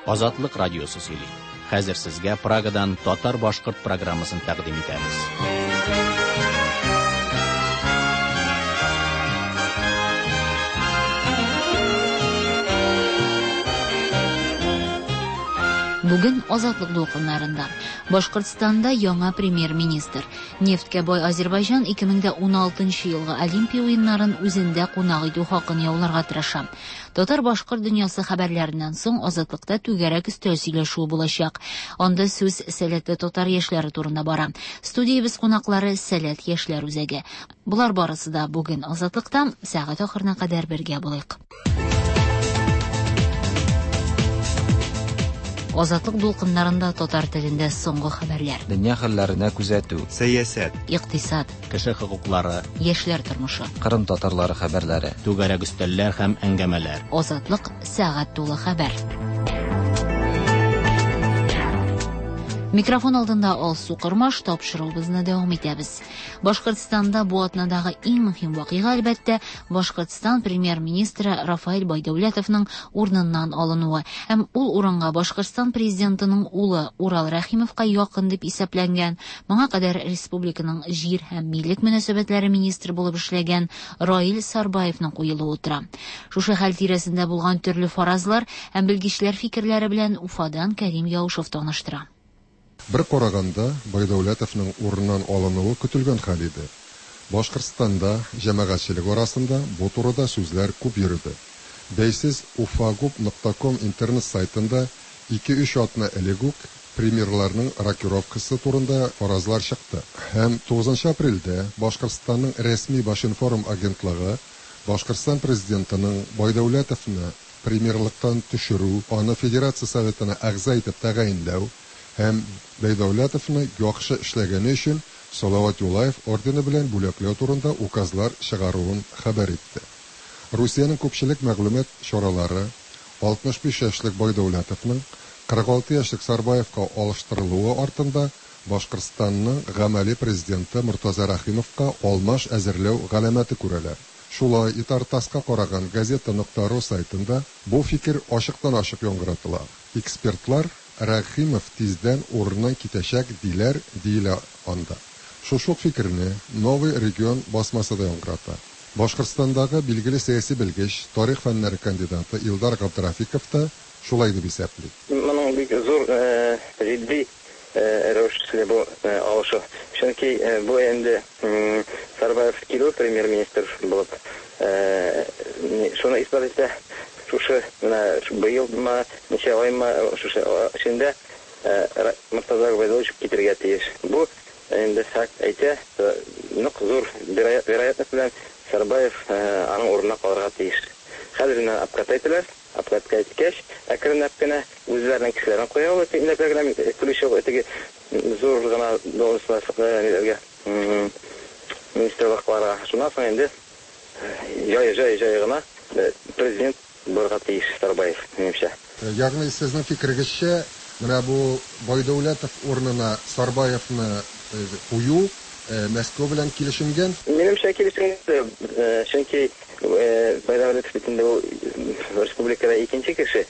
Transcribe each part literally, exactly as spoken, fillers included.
Азатлык радиосы сөйли. Хәзер сезгә Прагадан татар-башкорт программасын тәкъдим итәбез. Бүген Азатлык дулкыннарында Башкортстанда яңа премьер-министр, нефткә бай Азербайҗан ике мең ун алтынчы елгы Олимпия уеннарын үзендә кунак итү хакын яуларга тырыша. Татар-башкорт дөньясы хәбәрләреннән соң Азатлыкта түгәрәк өстәл сөйләшүе булачак. Анда сүз сәләтле татар яшьләре турында бара. Студиябыз кунаклары сәләт яшьләр үзәге. Булар барысы да бүген Азатлыкта сәгать ахырына кадәр бергә булыйк. Азатлык дулкыннарында татар телендә соңгы хәбәрләр. Дөнья хәлләренә күзәтү, сәясәт, икътисад, Кеше хокуклары, яшьләр тормышы. Кырым татарлары хәбәрләре. түгәрәк өстәлләр һәм әңгәмәләр. Азатлык сәгать тулы хәбәр. Микрофон алдында Алсу Кырмаш тапшыруыбызны дәвам итәбез. Башкортстанда бу атнадагы иң мөһим вакыйга әлбәттә Башкортстан премьер-министры Рафаэль Байдәүләтовның урыныннан алынуы. Һәм ул урынга Башкортстан президентының улы Урал Рәхимовка якын дип исәпләнгән, моңа кадәр республиканың җир һәм милләт мөнәсәбәтләре министры булып эшләгән Раил Сарбаевның куелуы утыра. Шушы хәл тирәсендә булган төрле фаразлар һәм белгечләр фикерләре белән Уфадан Кәрим Яушев таныштыра. Бер караганда Байдәүләтовның урыннан алынуы көтелгән хәл иде. Башкортстанда җәмәгатьчелек арасында бу турыда сүзләр күп йөрде. Бәйсез уфагуп нокта ком интернет сайтында ике-өч атна элек үк премьерларның рокировкасы турында фаразлар чыкты. Һәм тугызынчы апрельдә Башкортстанның рәсми Башинформ агентлыгы Башкортстан президентының Байдәүләтовны премьерлыктан төшерү, аны Федерация советына әгъза итеп тәгаенләү һәм Байдәүләтовны яхшы эшләгәне өчен Салават Юлаев ордены белән бүләкләү турында указлар чыгаруын хәбәр итте. Русиянең күпчелек мәгълүмат чаралары алтмыш биш яшьлек Байдәүләтовның кырык алты яшьлек Сарбаевка алыштырылуы артында Башкортстанның гамәли президенты Муртаза Рәхимовка алмаш әзерләү галәмәте күрәләр. Шулай Итартаска караган газета нокта ру сайтында бу фикер ачыктан-ачык яңгыратыла. Экспертлар Рәхимов тиздән урыннан китәчәк диләр диелә анда. Шушы фикерне Новый регион басмасы да яңгырата. Башкортстандагы билгеле сәяси белгеч, тарих фәннәре кандидаты Илдар Габдрафиков та шулай дип исәпли. Моның бик зур җитди рәвешле бу алышы. Чөнки бу инде Сарбаев килү премьер-министр булып, шуны исбат итә. Шушы менә быелмы, ничә айма шушы эчендә Муртаза Байдәүләтов китергә тиеш. Бу инде факт әйтә, нык зур вероятность белән Сарбаев аның урынына калырга тиеш. Хәзерне апкатайтылар, апкатка иткәч, әкренләп кенә үзләренең кешеләрен куялар, инде программа күлешә теге зур гына должностьларга министрлыкларга. Шуннан соң инде яй-яй яй гына президент Борга тиеш Сарбаев, менимчә. Ягъни сезнең фикерегезчә, менә бу Байдәүләтов урынына Сарбаевны кую Мәскәү белән килешенгән? Менимчә килешенгән, чөнки Байдәүләтов битендә ул республикада икенче кеше.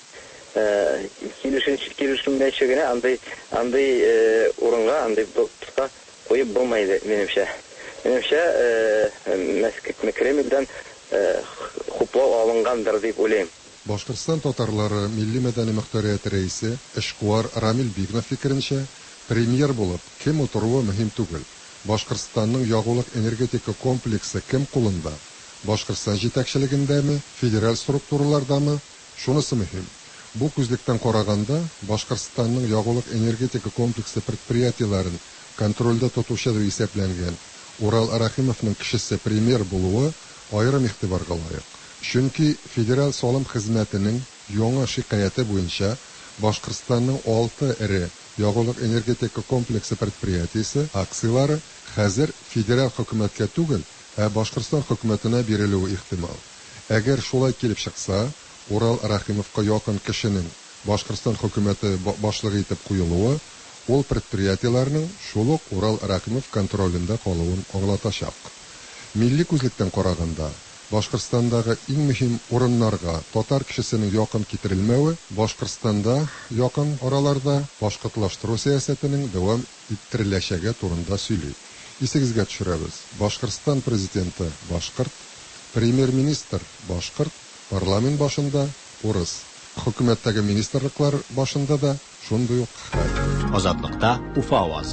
Килешен килешенмәйчә генә андай андай урынга, андай топка куеп булмайды, менимчә. Менимчә Мәскәү Кремльдән хуплау алынгандыр дип уйлыйм. Башкортстан татарлары милли мәдәни мөхтәрияте рәисе эшкуар Рамил Бигнов фикеренчә, премьер булып кем утыруы мөһим түгел. Башкортстанның ягулык энергетика комплексы кем кулында? Башкортстан җитәкчелегендәме, федераль структуралардамы? Шунысы мөһим. Бу күзлектән караганда Башкортстанның ягулык энергетика комплексы предприятиеләрен контрольдә тотучы дип исәпләнгән Урал Рәхимовның кешесе премьер булуы аерым игътибарга лаек. Чөнки федераль салым хезмәтенең яңа шикаяте буенча Башкортстанның алты эре ягулык энергетика комплексы предприятиесе акциялары хәзер федераль хөкүмәткә түгел, ә Башкортстан хөкүмәтенә бирелүе ихтимал. Әгәр шулай килеп чыкса, Урал Рәхимовка якын кешенең Башкортстан хөкүмәте башлыгы итеп куелуы ул предприятиеләрнең шул ук Урал Рәхимов контролендә калуын аңлатачак. Милли күзлектән караганда Башкортстандагы иң мөһим урыннарга татар кешесенең якын китерелмәве Башкортстанда якын араларда башкортлаштыру сәясәтенең дәвам иттереләчәге турында сөйли. Исегезгә төшерәбез. Башкортстан президенты башкорт, премьер-министр башкорт, парламент башында урыс. Хөкүмәттәге министрлыклар башында да шундый ук хәл. Азатлыкта Уфа авазы.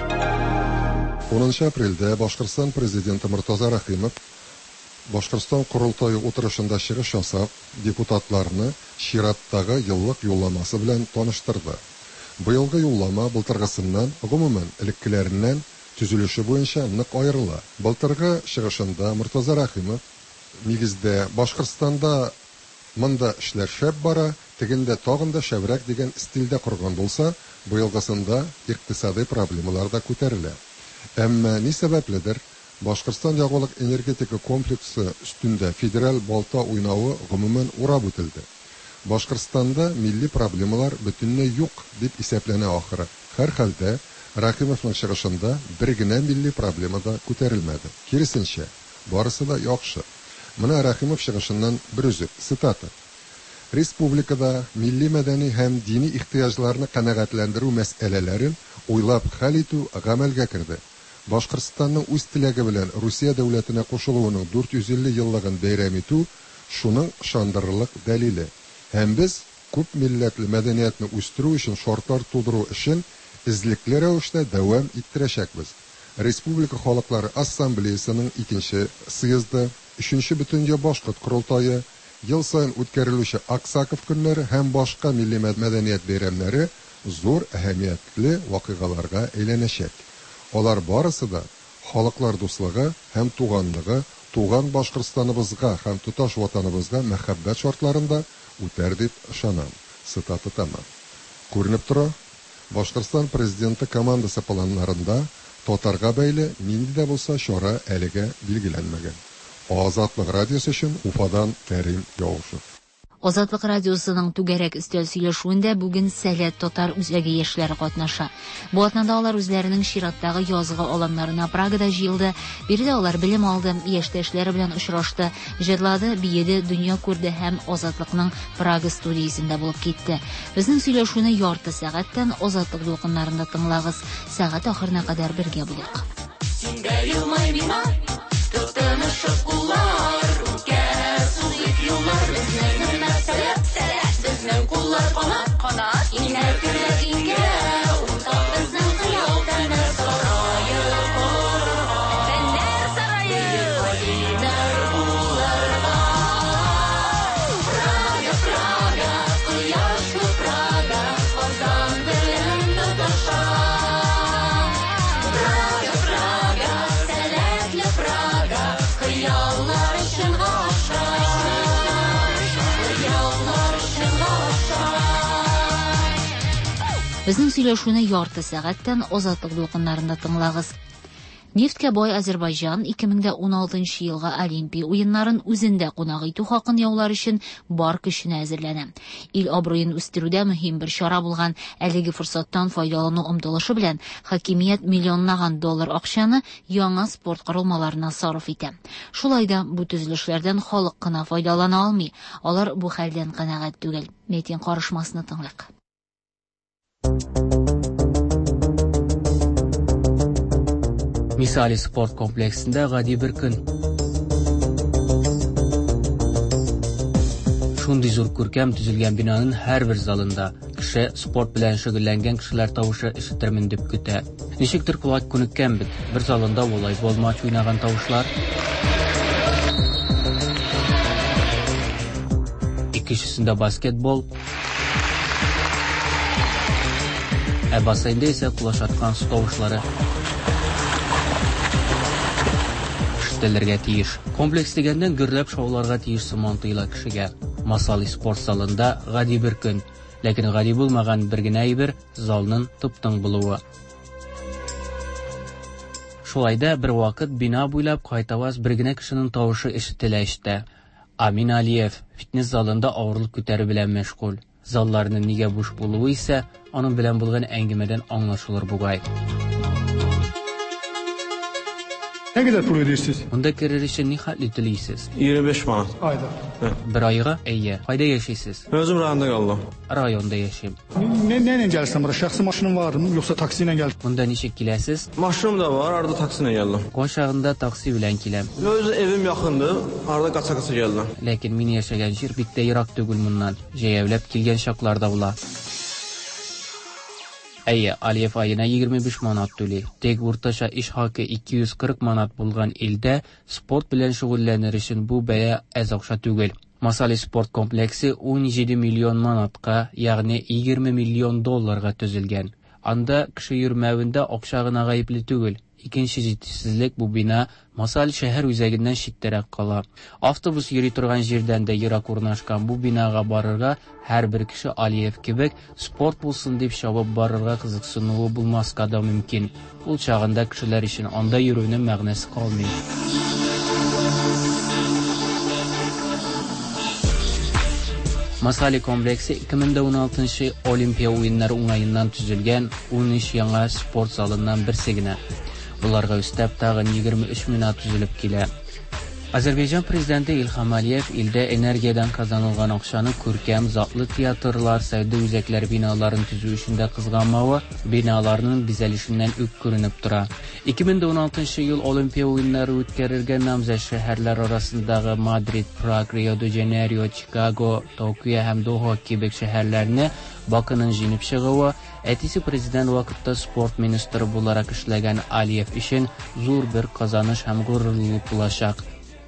онынчы апрельдә Башкортстан президенты Муртаза Рахимов Башкортстан курултайы утырышында чыгыш ясап, депутатларны чираттагы еллык юлламасы белән таныштырды. Быелгы юллама былтыргысыннан, гомумән элеккеләреннән төзелеше буенча нык аерыла. Былтыргы чыгышында Муртаза Рахимов нигездә Башкортстанда монда эшләр шәп бара, тегендә тагын да шәбрәк дигән стильдә корган булса, быелгысында икътисади проблемалар да күтәрелә. Әмма ни сәбәпледер, Башкортстан ягулык энергетика комплексы өстендә федераль балта уйнавы гомумән урап үтелде. Башкортстанда милли проблемалар бөтенләй юк дип исәпләнә ахыры. Һәр хәлдә Рахимовның чыгышында бер генә милли проблема да күтәрелмәде. Киресенчә, барысы да яхшы. Менә Рахимов чыгышыннан бер үзек цитата. Республикада милли мәдәни һәм дини ихтыяҗларны канәгатьләндерү мәсьәләләрен уйлап хәл итү гамәлгә керде. Башкортстанның үз теләге белән Русия дәүләтенә кушылуының дүрт йөз илле еллыгын бәйрәм итү шуның шандырлык дәлиле. Һәм без күп милләтле мәдәниятне үстерү өчен шартлар тудыру өчен излекле рәвештә дәвам иттерәчәкбез. Республика халыклары ассамблеясының икенче съезды, өченче бөтендөнья башкорт курултайы, ел сайын үткәрелүче Аксаков көннәре һәм башка милли мәдәният бәйрәмнәре зур әһәмиятле вакыйгаларга әйләнәчәк. Алар барысы да халыклар дуслыгы һәм туганлыгы, туган Башкортстаныбызга һәм туташ ватаныбызга мәхәббәт шартларында үтәр дип ышанам. Цитата тәмам. Күренеп тора, Башкортстан президенты командасы планнарында татарга бәйле нинди дә булса чара әлегә билгеләнмәгән. Азатлык радиосы өчен Уфадан Кәрим Яушев. Азатлык радиосының түгәрәк өстәл сөйләшүендә бүген Сәләт татар үзәге яшьләре катнаша. Бу атнада алар үзләренең чираттагы язгы аланнарына Прагада җыелды. Биредә алар белем алды, яшьтәшләре белән очрашты, җырлады, биеде, дөнья күрде һәм Азатлыкның Прага студиясендә булып китте. Безнең сөйләшүне ярты сәгатьтән Азатлык дулкыннарында тыңлагыз. Сәгать ахырына кадәр бергә булыйк. Kullar kanat kanat iner kürek inge Utak bizden kıyal fener sarayı Fener sarayı Fener kullarga Praga Praga Kıyaşlı Praga Kazan bilen tutaşa Praga Praga Selekli Praga Kıyallar için aşa Безнең сөйләшүне ярты сәгатьтән Азатлык дулкыннарында тыңлагыз. Нефткә бай Азәрбайҗан ике мең уналтынчы елга Олимпия уеннарын үзендә кунак итү хакын яулар өчен бар көченә әзерләнә. Ил абруен үстерүдә мөһим бер чара булган әлеге форсаттан файдалану омтылышы белән хакимият миллионлаган доллар акчаны яңа спорт корылмаларына сарыф итә. Шулай да бу төзелешләрдән халык кына файдалана алмый. Алар бу хәлдән канәгать түгел. Метин карышмасына тыңлыйк. Misali sport kompleksində qadi bir gün. Şuндый зур күркәм төзелгән бинаның һәр бер залында кеше спорт белән шөгыльләнгән кешеләр тавышы ишеттермен дип көтә. Ничектер кулак күнеккән бит. Бер залында волейбол матч уйнаган тавышлар. Икенчесендә баскетбол. Ә бассейнда исә кулашаткан су тавышлары. Ишетелергә тиеш. Комплекс дигәндән гөрләп шауларга тиеш сыман тоела кешегә. Масали спорт залында гади бер көн, ләкин гади булмаган бер генә әйбер залның тып-тың булуы. Шулайда бер вакыт бина буйлап кайтаваз бер генә кешенең тавышы ишетелә ишетә. Амин Алиев фитнес залында авырлык күтәрү белән мәшгуль. Залларның нигә буш булуы исә аның белән булган әңгәмәдән аңлашылыр бугай. Ne kadar pul ödüyorsunuz? Unda kirir için ne hadli tileysiz? yirmi beş manat. Ayda. Bir ayga eyye. Hayda yaşaysız? Özüm rayonda qaldım. Rayonda yaşayım. Ne neyle gelirsin buraya? Şahsi maşının var mı yoksa taksiyle gel? Bunda nişik kiləsiz? Maşınım da var, arada taksiyle gəldim. Qoşağında taksi bilen kiləm. Öz evim yaxındır, arada qaça-qaça gəldim. Lakin min yaşagan jir bitte Irak tügül mundan. Jeyevlep kilgen şaklarda ula. Әйе, Aliyev ayına yigirma besh manat töli. Tek уртача iş hakkı ikki yuz qirq manat bulgan ilde sport bilen şugullanır için bu baya az akşa tügül. Masali sport kompleksi o'n yedi milyon manatqa, yani yigirma milyon dollarga tüzülgen. Anda kişi yürmevinde akşağına gayipli tügül. İkinci cidisizlik bu bina Masali şehir üzerinden şitterek kala. Avtobus yürü turgan jirden de Irak urnaşkan bu binaga barırga her bir kişi Aliyev kebek sport bulsun deyip şabab barırga kızıksınlığı bulmaska da mümkün. Ul çağında kişiler için anda yürüyünün məğnəsi kalmıyor. Masali kompleksi iki bin on altıncı Olimpiya oyunları uңайından tüzülgen on üç yana sport zalından birsigine. Bularga üstep tağın yigirma üç minat tüzülüp kile. Azerbaycan prezidenti İlham Aliyev ilde energiyadan kazanılgan akşanı көркем, zatlı tiyatrlar, savdo üzekleri binaların tüzülüşünde kızganmağı binalarının dizelişinden ük görünüp dura. iki bin on altıncı yıl Olimpiya oyunları ütkerirgen namzat şehirler arasındağı Madrid, Prag, Rio de Janeiro, Chicago, Tokyo hem Doha gibi şehirlerini Bakının jinip çıgığı, etisi prezident vakıtta sport ministri bularak işlegen Aliyev için zor bir kazanış hem gururluluk bulaşak.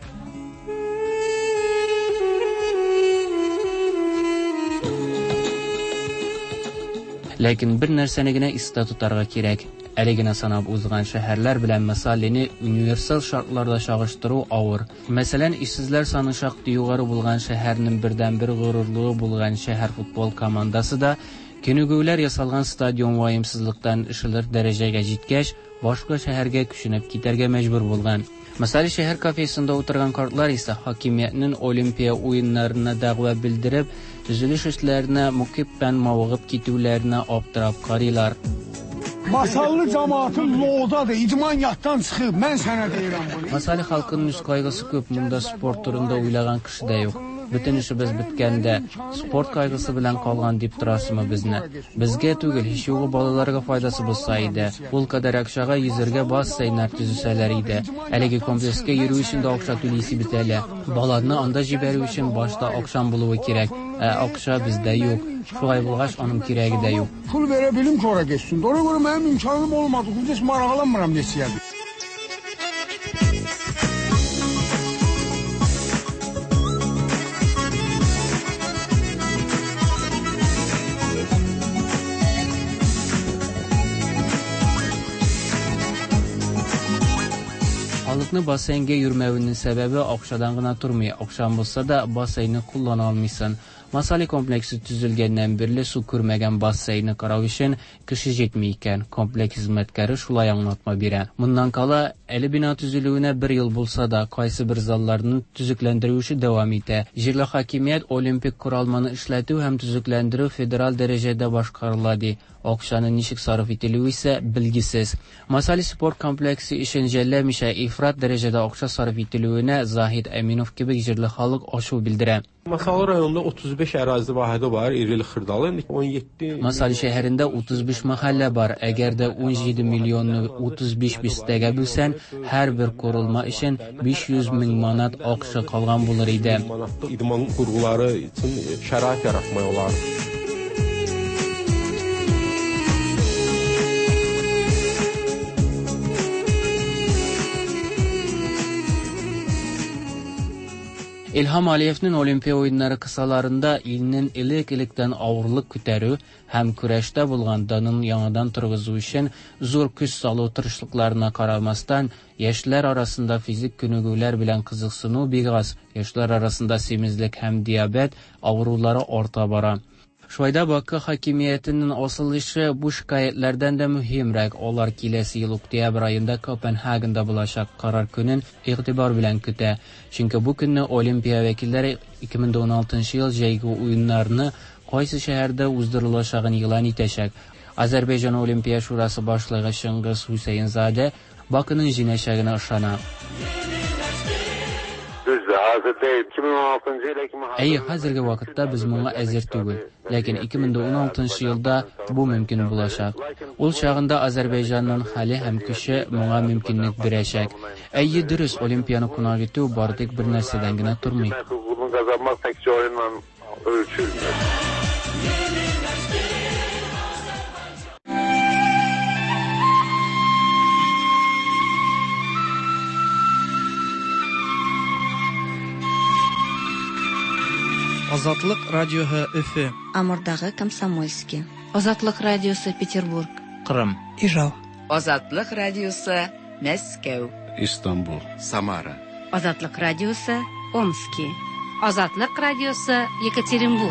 Lakin bir nersenigine ista tutarga kirek. Eligine sanab uzgan şehirler bilen mesaleni universal şartlarda şağıştırу ağır. Meselen işsizler sanı şaqti yugarı bulgan şehirinin birden bir gururluğu bulgan şehir futbol komandası da künügüler yasalgan stadion vayımsızlıktan ışılır derecege jitkeş, başka şehirge küçünüp giderge mecbur bulgan. Mesali şehir kafesinde oturgan kartlar ise hakimiyetinin Olimpiya oyunlarına dağva bildirip, düzülüş işlerine mukibben mavıgıp gitülerine optirab qarılar. Masallı cemaatın loğdadır, icman yattan çıxıb, mən sənə deyirəm bunu. Masali halkının üst kaygısı köp, bunda sport turunda uylagan kişi de yok. Bütün işimiz bitkende sport kaygısı bilen kalgan dip durasımı bizne. Bizge tügül hiç yoğu balalarga faydası bulsaydı. Bul kadar akşağa yüzürge bas sayınar tüzüseleriydi. Elegi komplekske yürü için de akşa tülisi biteli. Baladını anda jiberi için başta akşam buluğu kirek. E, akşa bizde yok. Şu ay bulgaç onun kiregi de yok. Pul verebilim ki oraya geçsin. Oraya göre benim imkanım olmadı. Hiç maraqlanmıram nesiyədir. Halıkны basayınga yürmevinin sebebi akşadan gına turmuyor. Akşam olsa da basayını kullanalmıysan. Masali kompleksi tüzülgenden birli su kürmegen basayını qarav için kişi jetmeyken kompleks hizmetkari şulay anlatma bire. Bundan kala eli bina tüzülüğüne bir yıl bulsa da kaysı bir zallarının tüzüklendirişi devam ete. Jirli hakimiyet olimpik kuralmanı işletiyor hem tüzüklendiriyor federal derecede başkarıladı. Akşanın nişik sarf etiliği ise bilgisiz. Masali spor kompleksi işin jellemişe ifrat derecede akşa sarf etiliğine Zahid Eminov gibi jirli halık aşu bildire. Masali rayonunda otuz beş ərazi vahidi var, irili xırdalı. on yedi Masali şehirinde otuz beş mahalle var. Eğer de on yedi milyonlu otuz beş bistege bilsen, her bir kurulma için beş yüz min manat akşa kalgan bulur idi. İdman kurguları için şərait yaratmaya olar. İlham Aliyev'nin Olimpiya oyunları kısalarında ilinin ilik-ilikten ağırlık kütərü hem küreşte bulgandanın yanadan turğuzu için zor küs salı tırışlıklarına karamastan yaşlar arasında fizik künügüler bilen kızıksını biğaz, yaşlar arasında semizlik hem diyabet ağırlıları orta bara. Şuayda Bakı hakimiyetinin asılışı bu şikayetlerden de mühimrek. Olar kilesi yıl oktyabr ayında Kopenhagen'da bulaşak karar günün itibar bilen küte. Çünkü bu günü Olimpiya vekilleri iki bin on altıncı yıl jeygi oyunlarını qaysı şehirde uzdurulacağını ilan etecek. Azerbaycan Olimpiya Şurası başlığı Şıngiz Hüseyinzade Bakı'nın jinəşəginə ышана. Әйе, хәзерге вакытта без моңа әзер түгел, ләкин ике мең дә уналтынчы елда бу мөмкин булачак. Ул чагында Азәрбайҗанның хәле һәм көче моңа мөмкинлек бирәчәк. Әйе, дөрес, Олимпияны кунак итү бардык бер нәрсәдән генә тормый. Азатлык радиоһы Өфе. Амурдагы Комсомольский. Азатлык радиосы Петербург. Кырым. Ижау. Азатлык радиосы Мәскәү. Истанбул. Самара. Азатлык радиосы Омский. Азатлык радиосы Екатеринбург.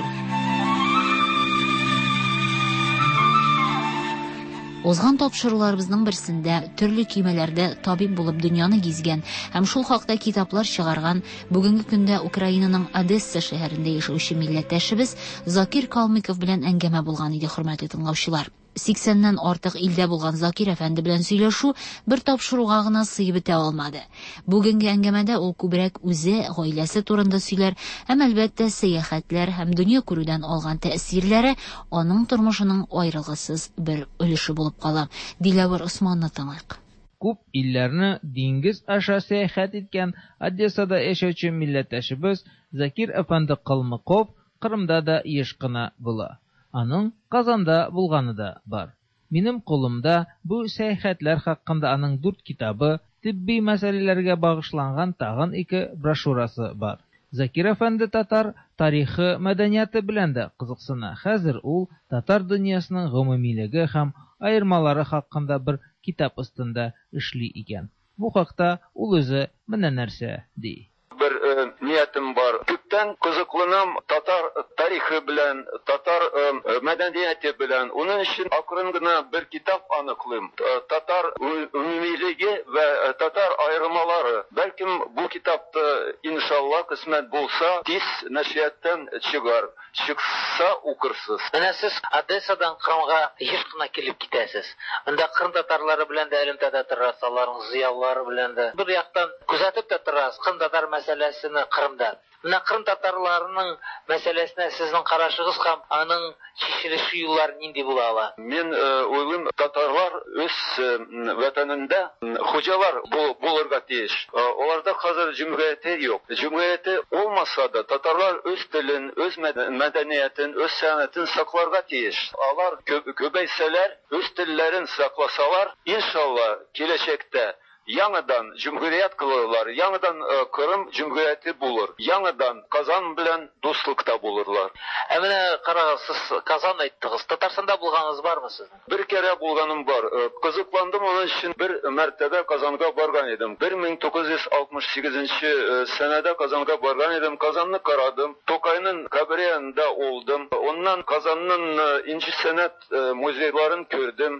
Озган тапшыруларыбызның берсендә төрле көймәләрдә табиб булып дөньяны гизгән һәм шул хакта китаплар чыгарган бүгенге көндә Украинаның Одесса шәһәрендә яшәүче милләттәшебез Закир Калмыков белән әңгәмә булган иде, хөрмәтле тыңлаучылар. сиксәннән артык илдә булган Закир әфәнде белән сөйләшү бер тапшыруга гына сыйып бетә алмады. Бүгенге әңгәмәдә ул күбрәк үзе, гаиләсе турында сөйләр һәм әлбәттә сәяхәтләр һәм дөнья күрүдән алган тәэсирләре аның тормышының аерылгысыз бер өлеше булып кала. Диләвер Усманны тыңлыйк. Күп илләрне диңгез аша сәяхәт иткән Одессада яшәүче милләттәшебез Закир әфәнде Калмыков Кырымда да еш кына була. Аның Казанда булганы да бар. Минем кулымда бу сәяхәтләр хакында аның дүрт китабы, тибби мәсьәләләргә багышланган тагын ике брошюрасы бар. Закир әфәнде татар тарихы, мәдәнияты белән дә кызыксына. Хәзер ул татар дөньясының гомумилеге һәм аермалары хакында бер китап астында эшли икән. Бу хакта ул үзе менә нәрсә ди. Бер ниятым бар. Күптән кызыкланам татар тарихы белән, татар мәдәнияте белән. Уның өчен акрын гына бер китап аныклыйм. Татар умумилеге ва татар аермалары. Бәлкем бу китапты иншалла кысмәт булса, тиз нәшрияттан чыгар. Чыкса укырсыз. Менә сез Одессадан Кырымга еш кына килеп китәсез. Анда Кырым татарлары белән дә элемтәдә торасыз, аларның зыялылары белән дә. Бер яктан күзәтеп тә торасыз Кырым татар мәсьәләсен Кырымда. Менә Кырым татарларының мәсьәләсенә сезнең карашыгыз һәм аның чишелеше юллары нинди була ала? Мен уйлыйм, татарлар үз ватанында хуҗалар булырга тиеш. Аларда хәзер җәмгыяте юк. Җәмгыяте булмаса да татарлар үз телен, үз мәдәниятен, үз сәнгатен сакларга тиеш. Алар күбәйсәләр, үз телләрен сакласалар, иншалла киләчәктә яңадан җумһурият кылырлар, яңадан Кырым җумһурияте булыр. Яңадан Казан белән дуслыкта булырлар. Ә менә карагыз, сез Казан әйттегез. Татарстанда булганыгыз бармы сезнең? Бер кere булганым бар. Кызыкландым аның өчен бер мәртәбә Казанга барган идем. бер мең тугыз йөз алтмыш сигезенче сәнәдә Казанга барган идем. Казанны карадым. Токайның кабриянда олдым. Оннан Казанның инче сәнәт музейларын күрдем.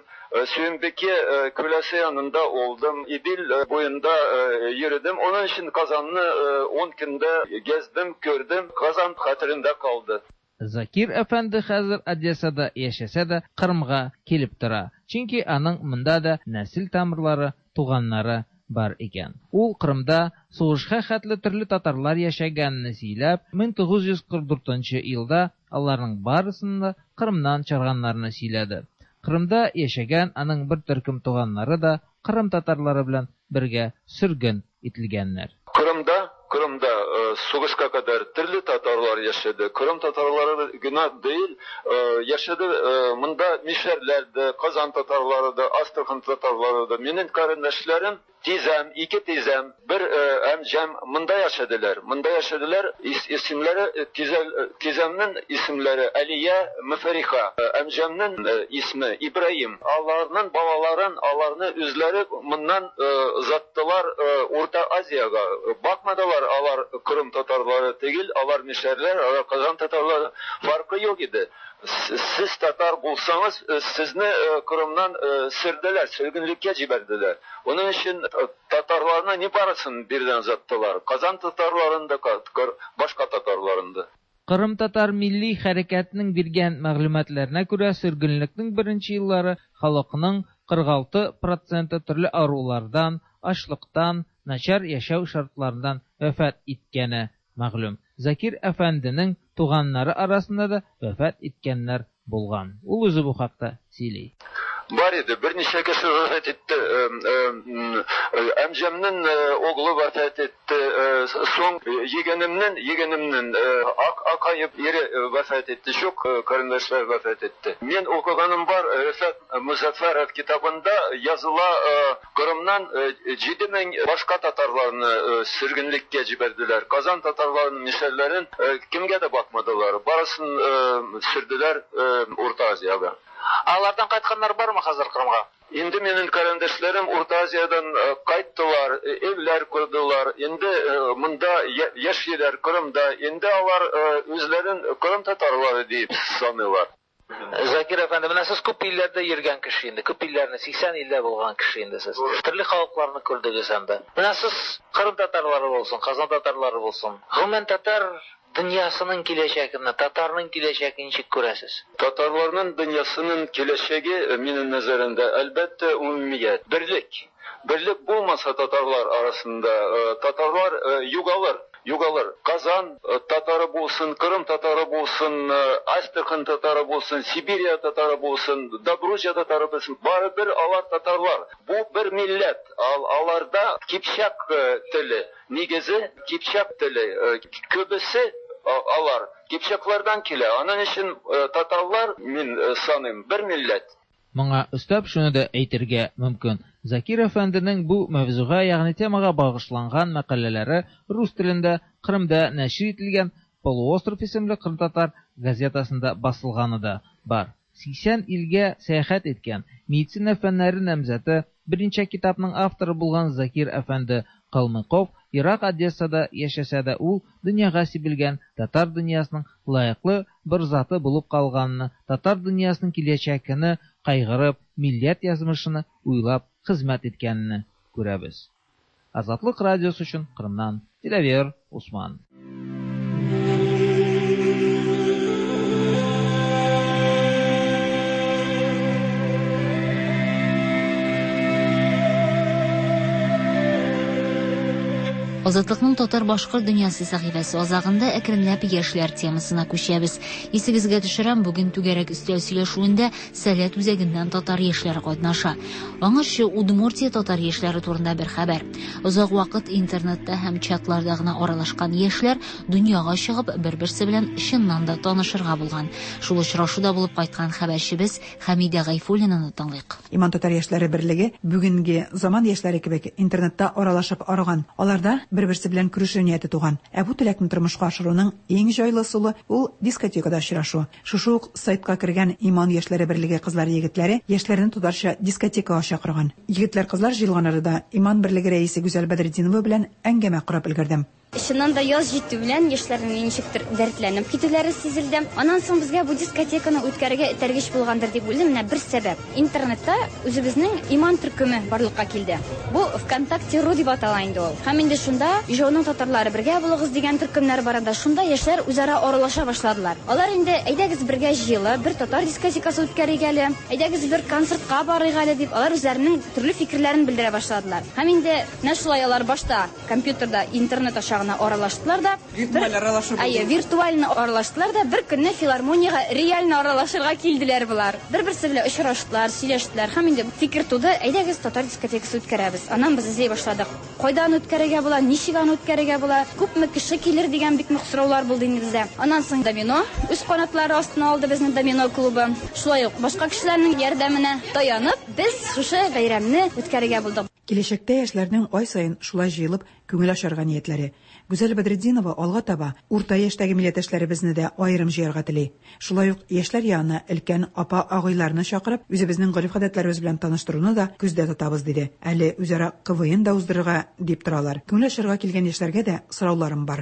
Сөембеке күләсе янында олдым. Идил буенда йөрдем. Onun için Kazan'ı on көндә gezdем, gördüm. Kazan хәтерендә калды. Закир әфәнде хәзер Одессада яшәсә дә Кырымга килеп тора. Чөнки аның монда да нәсел тамырлары, туганнары бар икән. Ул Кырымда сугышка хәтле төрле татарлар яшәгәнне сөйләп, мең тугыз йөз кырык дүртенче елда аларның барысында Кырымнан чыгарганнарны сөйләде. Кырымда яшәгән аның бер төркем туганнары да Кырым татарлары белән бергә сөрген ителгәннәр. Кырымда, Кырымда сугышка кадәр төрле татарлар яшәде. Кырым татарлары гына değil, яшәде. Монда мишәрләр дә, Казан татарлары да, Астрахан татарлары да. Минем карындашларым Тизәм, ике тизәм, бер әмҗәм монда яшәделәр. Монда яшәделәр. Исемләре Тизәмнең исемләре Алия, Мөфәриха, әмҗәмнең исме Ибраим. Аларның балаларын, аларны үзләре моннан озаттылар Урта Азияга. Бакмадылар алар Кырым татарлары түгел, алар мишәрләр, алар Казан татарлары. Фаркы юк иде. Siz tatar bulsanız sizni Kırım'dan sürdüler, sürgünlükке җибәрделәр. Onun için tatarlarına ne parasını birden zattılar. Kazan tatarlarında, başka tatarlarında. Кырым татар милли хәрәкәтенең биргән мәгълүматларына күрә сөргенлекнең беренче еллары халыкның кырык алты проценты төрле арулардан, ачлыктан, начар яшәү шартларыннан вафат иткәне мәгълүм. Закир әфәнденең туганнары арасында да вафат иткәннәр булган. Ул үзе бу хакта сөйли. Бар иде, берничә кеше вафат итте. Әмҗәмнең оглы вафат итте. Соң егенемнең, егенемнең акаеп ире вафат итте. Шук карындашлар вафат итте. Мен укыганым бар, Рифат Музаффаров китабында языла, Кырымнан җиде мең башка татарларны сөргенлеккә җибәрделәр. Казан татарларының мишәрләрен кемгә дә бакмадылар. Барысын сөрделәр Урта Азияга. Алардан кайтканнар бармы хәзер Кырымга? Инде минем карандашларым Урта Азиядан кайттылар, evләр курдылар. Инде монда яшиләр Кырымда. Инде алар үзләрен Кырым татарлары дип саныйлар. Закир әфәнде, менә сез күп илләрдә йөргән кеше инде, күп илләрне сиксән иллә булган кеше инде сез. Төрле халыкларны күрдегез инде. Менә сез Кырым татарлары булсын, Казан татарлары булсын. Гомумән татар дөньясының киләчәген, татарның киләчәген ничек күрәсез? Татарларның дөньясының киләчәге минем назарымда әлбәттә умумият, берлек. Берлек булмаса татарлар арасында татарлар югалыр. Югалыр. Казан татары булсын, Кырым татары булсын, Астрахань татары булсын, Сибирия татары булсын, Добружья татары булсын, барыбер алар татарлар. Бу бер милләт. Ал аларда кипчак теле, нигезе кипчак теле. Көбесе алар кипчаклардан килә. Аның өчен татарлар мин саныйм бер милләт. Моңа өстәп шуны да әйтергә мөмкин. Закир әфәнденең бу мавзуга, ягъни темага багышланган мәкаләләре рус телендә Кырымда нәшр ителгән Полуостров исемле кырым татар газетасында басылганы да бар. сиксән илгә сәяхәт иткән медицина фәннәре намзәте, беренче китапның авторы булган Закир әфәнде Калмыков Ирак Одессада яшәсә дә, ул дөньяга сибелгән татар дөньясының лаеклы бер заты булып калганны, татар дөньясының киләчәкене кайгырып, милләт язмышыны уйлап хезмәт иткәнне күрәбез. Азатлык радиосы өчен Кырымнан Дилавер Усман. Азатлыкның татар башкорт дөньясы сәхифәсе азагында әкренләп яшьләр темасына күчәбез. Исегезгә төшерәм, бүген түгәрәк өстәл сөйләшүендә Сәләт үзәгеннән татар яшьләре катнаша. Аңарчы Удмуртия татар яшьләре турында бер хәбәр. Озак вакыт интернетта һәм чатларда гына аралашкан яшьләр дөньяга чыгып, бер-берсе белән чыннан да танышырга булган. Шул очрашуда булып кайткан хәбәрчебез Хәмидә Гайфуллинаны тыңлыйк. Иман татар яшьләре берлеге бүгенге заман яшьләре кебек интернетта аралашып арыган. Аларда бер-берсе белән күрешү нияте туган. Ә бу теләкне тормышка ашыруның иң җайлы усулы ул дискотекада очрашу. Шушы ук сайтка кергән Иман яшьләре берлеге кызлар егетләре яшьләрне тутарча дискотекага чакырган. Егетләр кызлар җыелган арада Иман берлеге рәисе Гүзәл Бәдретдинова белән әңгәмә корып өлгердем. Чыннан да яз җитү белән яшьләрнең ничектер дәртләнеп китүләре сизелде. Аннан соң безгә бу дискотеканы үткәрергә этәргеч булгандыр дип уйлыйм. Менә бер сәбәп. Интернетта үзебезнең Иман төркеме барлыкка килде. Бу ВКонтакте.ру дип атала инде ул. Һәм инде шунда Ижауның татарлары бергә булыгыз дигән төркемнәр барында шунда яшьләр үзара аралаша башладылар. Алар инде әйдәгез бергә җыелып, бер татар дискотекасы үткәрик әле, әйдәгез бер концертка барыйк әле дип алар үзләренең төрле фикерләрен белдерә башладылар. Һәм инде менә шулай алар башта компьютерда интернет аша аралаштылар да, виртуаль аралашып. Әйе, виртуальны аралаштылар да, бер көнне филармониягә реально аралашырга килделәр булар. Бер-берсе белән очраштылар, сөйләштеләр. Һәм инде фикер туды, әйдәгез татар дискотекасы үткәрәбез. Аннан без эзли башладык. Кайдан үткәрергә була, ничек аны үткәрергә була, күпме кеше килер дигән бик нык сораулар булды инде бездә. Аннан соң домино үз канатлары астына алды безнең домино клубы. Шулай ук башка кешеләрнең ярдәменә таянып, без шушы бәйрәмне үткәрергә булдык. Киләчәктә яшьләрнең ай саен шулай җыелып күңел ачарга ниятләре. Гүзәл Бәдретдинова алга таба урта яшьтәге милләттәшләребезне дә аерым җыярга тели. Шулай ук яшьләр янына өлкән апа-агыйларны чакырып, үзебезнең гореф-гадәтләребез белән таныштыруны да күздә тотабыз диде. Әле үзара КВН да уздырырга дип торалар. Күңел ачарга килгән яшьләргә дә сорауларым бар.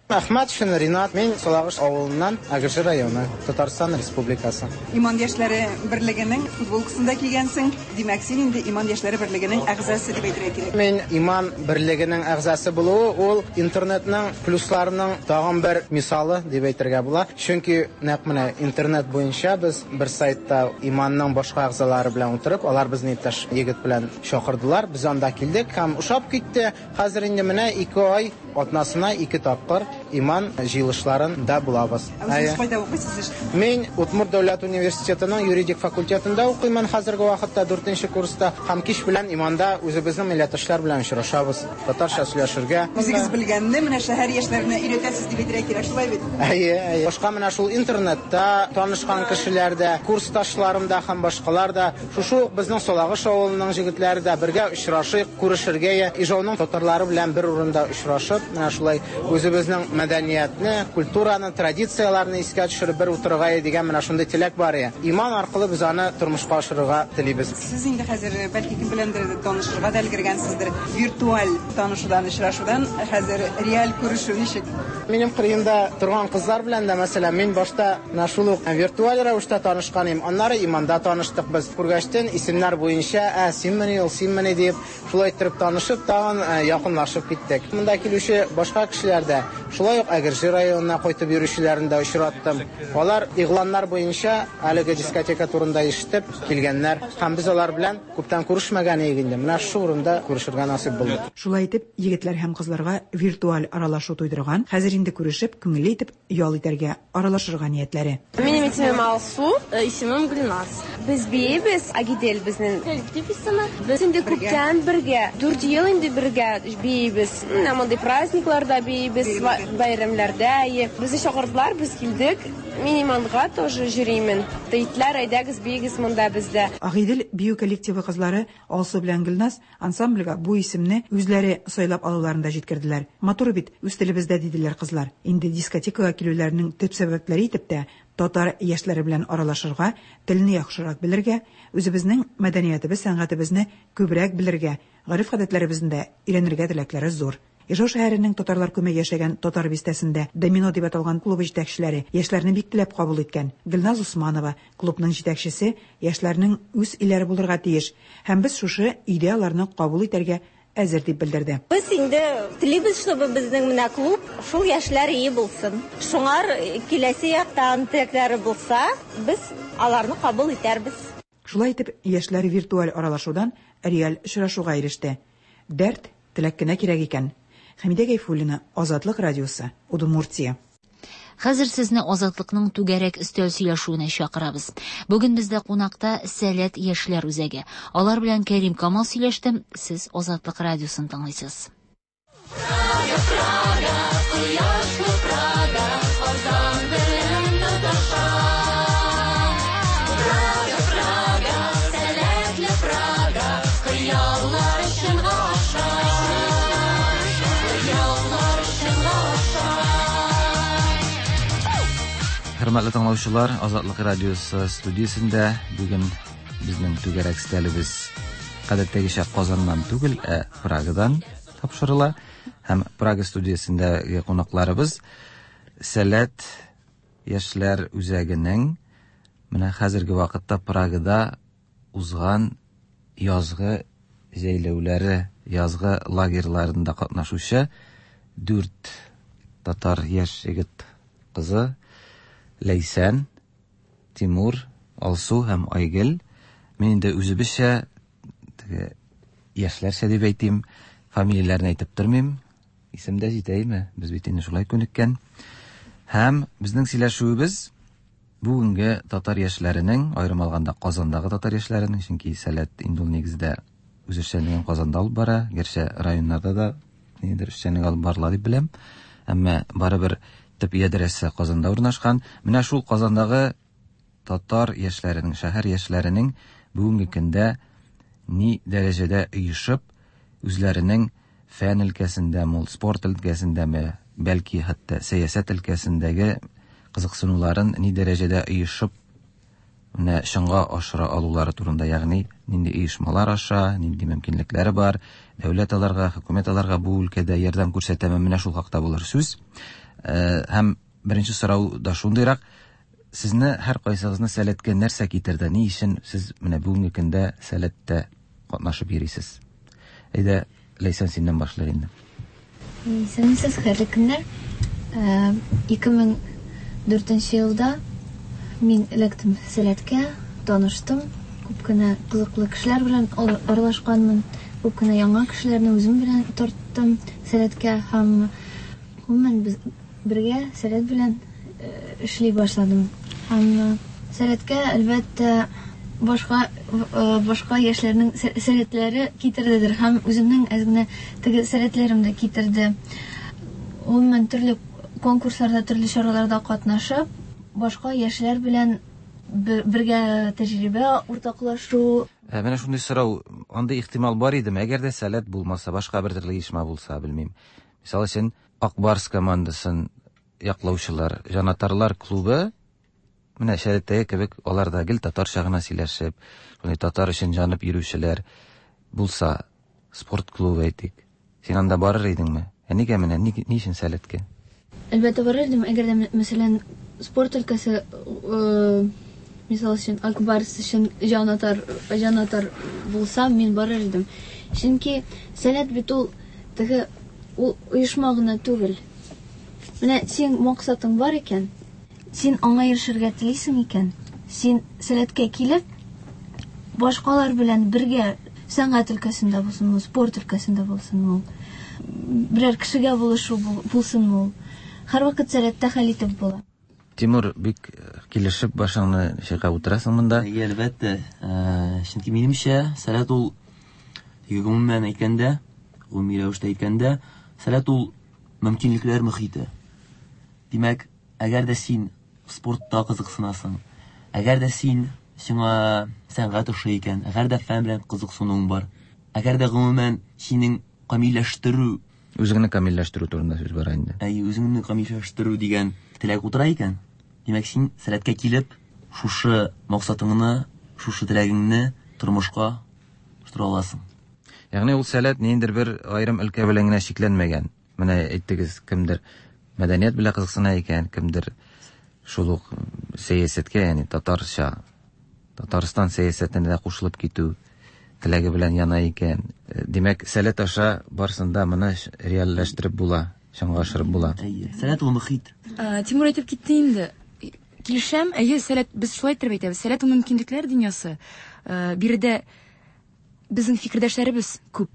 Әхмәтшин Ринат, мен Солагыш авылыннан, Агыржы районы, Татарстан Республикасы. Иман яшьләре берлегенең футболкасында килгәнсең, димәк син инде Иман яшьләре берлегенең әгъзасы дип әйтергә кирәк. Мен Иман берлегенең әгъзасы булуы ул интернетның плюсларының тагын бер мисалы дип әйтергә була. Чөнки нәкъ менә интернет буенча без бер сайтта Иманның башка әгъзалары белән утырып, алар безне иптәш егет белән чакырдылар. Без анда килдек һәм ушап китте. Хәзер инде менә ике ай атнасына ике тапкыр Иман җыелышларын да булабыз. Сез кайда укыйсыз? Мен Удмурт дәүләт университетының юридик факультетында укыймын хәзерге вакытта дүртенче курста. Һәм кич белән Иманда үзебезнең милләттәшләр белән очрашабыз. Татарча сөйләшергә. Үзегез белгәнне менә шәһәр яшьләренә өйрәтәсез дип әйтергә кирәк, шулай бит? Әйе, әйе. Башка менә шул интернетта танышкан кешеләрдә, курсташларымда һәм башкалар да шушы безнең Солагыш авылының җегетләре дә бергә очрашып, күрешергә, Ижауның татарлары белән бер урында очрашып, менә шулай үзебезнең мәдәниятне, культураны, традицияларны искә төшереп бер утырырга дигән менә шундый теләк бар иде. Иман аркылы без аны тормышка ашырырга телибез. Сез инде хәзер бәлки кем беләндер танышырга да өлгергәнсездер. Виртуаль танышудан, очрашудан хәзер реаль күрешү ничек? Минем кырыенда торган кызлар белән дә, мәсәлән, мин башта менә шул ук виртуаль рәвештә танышкан идем. Аннары Иманда таныштык без. Күргәчтән исемнәр буенча, "Ә, син менә, ул син менә" дип, шулай итеп танышып, тагын якынлашып киттек. Монда килүче башка кешеләр дә, шулай ук Агыржы районына кайтып йөрүчеләрне дә очраттым. Алар игъланнар буенча әлеге дискотека турында ишетеп килгәннәр. Һәм без алар белән күптән күрешмәгән идек инде. Менә шу урында күрешергә насыйп булды. Шулай итеп, егетләр һәм кызларга виртуаль аралашу туйдырган, хәзер инде күрешеп, күңелле итеп ял итәргә, аралашырга ниятләре. Минем исемем Алсу, исемем Гөлназ. Без бейбез, Агидель безнең коллектив исеме. Без инде күптән бергә, дүрт ел инде бергә бейбез. Менә мондый праздникларда бейбез, байрамнарда. Безне чакырдылар, без килдек. Мин Иманга тоже йөримен. Тейтләр әйдәгез бейгез монда бездә. Агидель бию коллективы кызлары Алсу белән Гөлназ ансамбльгә бу исемне үзләре сайлап алуларында җиткерделәр. Матур бит, үз телебездә диделәр кызлар. Инде дискотекага килүләренең төп сәбәпләре итеп тә татар яшьләре белән аралашырга, телне яхшырак белергә, үзебезнең мәдәниятебез, сәнгатебезне күбрәк белергә, гореф-гадәтләребезне дә өйрәнергә теләкләре зур. Ижау шәһәренең татарлар күмәк яшәгән татар бистәсендә Домино дип аталган клубы җитәкчеләре яшьләрне бик теләп кабул иткән. Гөлназ Усманова, клубның җитәкчесе, яшьләрнең үз илләре булырга тиеш. Һәм без шушы идея аларны кабул итәргә әзер дип белдерде. Без инде телибез, чтобы безнең менә клуб шул яшьләр ие булсын. Шуңар киләсе яктан теләкләре булса, без аларны кабул итәрбез. Шулай итеп, яшьләр виртуаль аралашудан реаль очрашуга иреште. Дәрт теләк кенә кирәк икән. Хәмидә Гайфуллина, Азатлык радиосы, Удмуртия. Хәзер сезне Азатлыкның түгәрәк өстәл сөйләшүенә чакырабыз. Бүген бездә кунакта Сәләт яшьләр үзәге. Алар белән Кәрим Камал сөйләштем. Сез Азатлык радиосын тыңлыйсыз. Хөрмәтле тыңлаучылар, Азатлык радиосы студиясендә бүген безнең түгәрәк өстәлебез гадәттәгечә Казаннан түгел, ә Прагадан тапшырыла. Һәм Прага студиясендәге кунакларыбыз Сәләт яшьләр үзәгенең менә хәзерге вакытта Прагада узган язгы җәйләүләре, язгы лагерьларында катнашучы дүрт татар яшь егет кызы Ләйсән, Тимур, Алсу һәм Айгөл. Мин инде үзебезчә яшьләрчә дип әйтим, фамилияләрне әйтеп тормыйм. Исем дә җитәйме? Без бит инде шулай күнеккән. Һәм безнең сөйләшүебез бүгенге татар яшьләренең, аерым алганда Казандагы татар яшьләренең, чөнки Сәләт инде ул нигездә үз эшчәнлеген Казанда алып бара, гәрчә районнарда да нидер эшчәнлек алып барыла дип беләм. Әмма барыбер төп ядрәсе Казанда урнашкан. Менә шул Казандагы татар яшьләренең, шәһәр яшьләренең бүгенге көндә ни дәрәҗәдә оешып, үзләренең фән өлкәсендә, мул спорт өлкәсендәме, бәлки хәтта сәясәт өлкәсендәге кызыксынуларын ни дәрәҗәдә оешып, менә шыңга ашыра алулары турында, ягъни нинди оешмалар аша, нинди мөмкинлекләре бар, дәүләт аларга, хөкүмәт аларга бу өлкәдә ярдәм күрсәтәме, менә шул хакта булыр сүз. Һәм беренче сорау да шундыйрак, сезне һәр кайсыгызны сәләткә нәрсә китерде? Ни өчен сез менә бүгенге көндә сәләттә катнашып йөрисез? Әйдә, Ләйсән, синнән башлар инде. Сәнсез хәерле көннәр. ике мең дүртенче елда мин электем сәләткә, таныштым. Күп кенә кызыклы кешеләр белән аралашканмын. Күп кенә яңа кешеләрне үзем белән тарттым сәләткә һәм гомумән без бергә сәләт белән эшли башладым. Һәм сәләткә әлбәттә башка башка яшьләрнең сәләтләре китердедер һәм үземнең әз генә теге сәләтләрем дә китерде. Гомумән төрле конкурсларда, төрле чараларда катнашып, башка яшьләр белән бергә тәҗрибә уртаклашу. Менә шундый сорау, андый ихтимал бар идеме? Әгәр дә сәләт булмаса, башка бер төрле ишма булса, белмим. Мисал өчен, Акбарс командасын яклаучылар, Жанатарлар клубы, менә шәһәрдәге кебек, алар да гел татарча гына сөйләшеп, шундый татар өчен җанып йөрүчеләр булса, спорт клубы әйтик. Син анда барыр идеңме? Нигә менә, ни өчен сәләткә? Әлбәттә барыр идем, әгәр дә мәсәлән спорт өлкәсе, мисал өчен Акбарс өчен Жанатар, Жанатар булса, мин барыр идем. Чөнки сәләт бит ул теге ул оешма гына түгел. Менә син максатың бар икән, син аңа ирешергә телисең икән, син сәләткә килеп, башкалар белән бергә сәнгать өлкәсендә булсын, спорт өлкәсендә булсын, берәр кешегә булышу булсын, һәрвакыт сәләттә хәл итеп була. Тимур, бик килешеп башыңны шыйга утырасың монда? Әлбәттә, чөнки минемчә, сәләт ул гомумән әйткәндә, гомуми рәвештә әйткәндә, сәләт ул мөмкинлекләр мөхите. Димәк, әгәр дә син спортта кызыксынасың, әгәр дә син сиңа сәнгать ошый икән, әгәр дә фән белән кызыксынуың бар, әгәр дә гомумән синең камилләштерү, үзеңне камилләштерү турында сүз бар инде. Әй, үзеңне камилләштерү дигән теләк утыра икән. Димәк, син сәләткә килеп, шушы максатыңны, шушы теләгеңне тормышка аштыра аласың. Ягъни ул сәләт ниндер бер айрым өлкә белән генә шикләнмәгән. Менә әйттегез, кемдер мәдәният белән кызыксына икән, кемдер шул ук сәясәткә, ягъни татарча, Татарстан сәясәтенә дә кушылып китү теләге белән яна икән. Димәк, сәләт аша барсында моны реальләштереп була, чынга ашырып була. Сәләт ул мөхит. Тимур әйтеп китте инде. Килешәм, әйе, сәләт, без шулай итеп әйтәбез. Сәләт ул мөмкинлекләр дөньясы. Биредә безнең фикердәшләребез күп.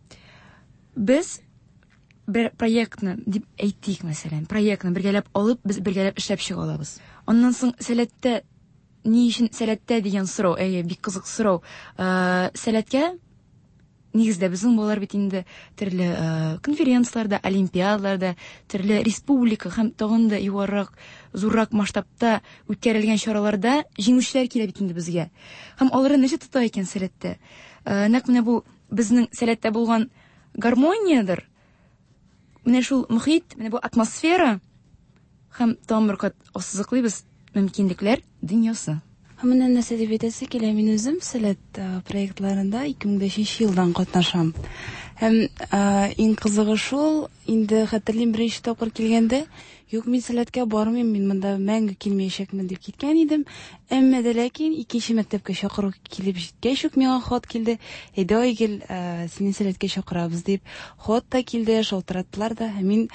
Без бер проектны дип әйтик, мәсәлән, проектны бергәләп алып, без бергәләп эшләп чыга алабыз. Аннан соң сәләттә ни өчен сәләттә дигән сорау, әйе, бик кызык сорау. Сәләткә нигездә безнең балалар бит инде төрле конференцияларда, олимпиадаларда, төрле республика һәм тагын да югарырак, зуррак масштабта үткәрелгән чараларда җиңүчеләр килә бит инде безгә. Һәм аларны нәрсә тота икән сәләттә? Нәкъ менә бу безнең сәләттә булган гармониядер. Менә шул мөхит, менә бу атмосфера һәм тамыркат ассызыклыйбыз мөмкинлекләр дөньясы. Менә нәрсә дип әйтәсе килә, мин үзем сәләт проектларында ике мең бишенче елдан катнашам. Һәм иң кызыгы шул, инде хәтерлим беренче тапкыр килгәндә, юк, мин сәләткә бармыйм, мин монда мәңге килмәячәкмен дип киткән идем. Әмма дә ләкин икенче мәктәпкә чакыру килеп җиткәч үк миңа хат килде. Әйдә, Айгөл, сине сәләткә чакырабыз дип. Хат та килде, шалтыраттылар да. Мин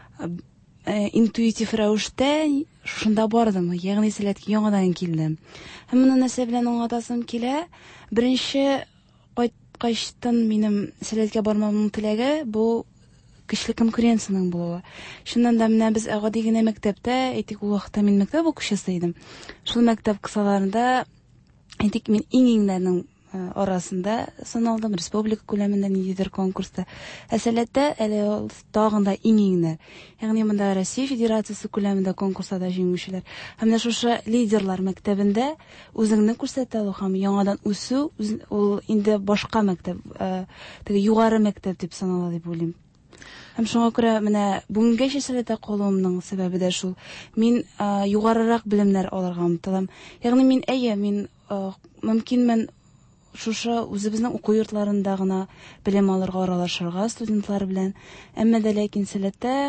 интуитив рәвештә шунда бардым, ягъни сәләткә яңадан килдем. Һәм моны нәрсә белән аңлатасым килә? Беренче кайткачтан минем сәләткә бармамның теләге бу көчле конкуренцияның булуы. Шуннан да менә без гади генә мәктәптә, әйтик, ул вакытта мин мәктәп укучысы идем. Шул мәктәп кысаларында, әйтик, мин иң-иңнәрнең арасында саналдым, республика күләмендә ниндидер конкурста. Ә сәләттә әле тагын да иң-иңнәр. Ягъни монда Россия Федерациясе күләмендә конкурсларда җиңүчеләр. Һәм менә шушы лидерлар мәктәбендә үзеңне күрсәтә алу һәм яңадан үсү, ул инде башка мәктәп, теге югары мәктәп дип санала дип уйлыйм. Һәм шуңа күрә менә бүгенгәчә сәләттә калуымның сәбәбе дә шул. Мин югарырак белемнәр алырга омтылам. Ягъни мин әйе, мин мөмкин мен шушы үзебезнең уку йортларында гына белем алырга, аралашырга студентлар белән. Әмма дә ләкин сәләттә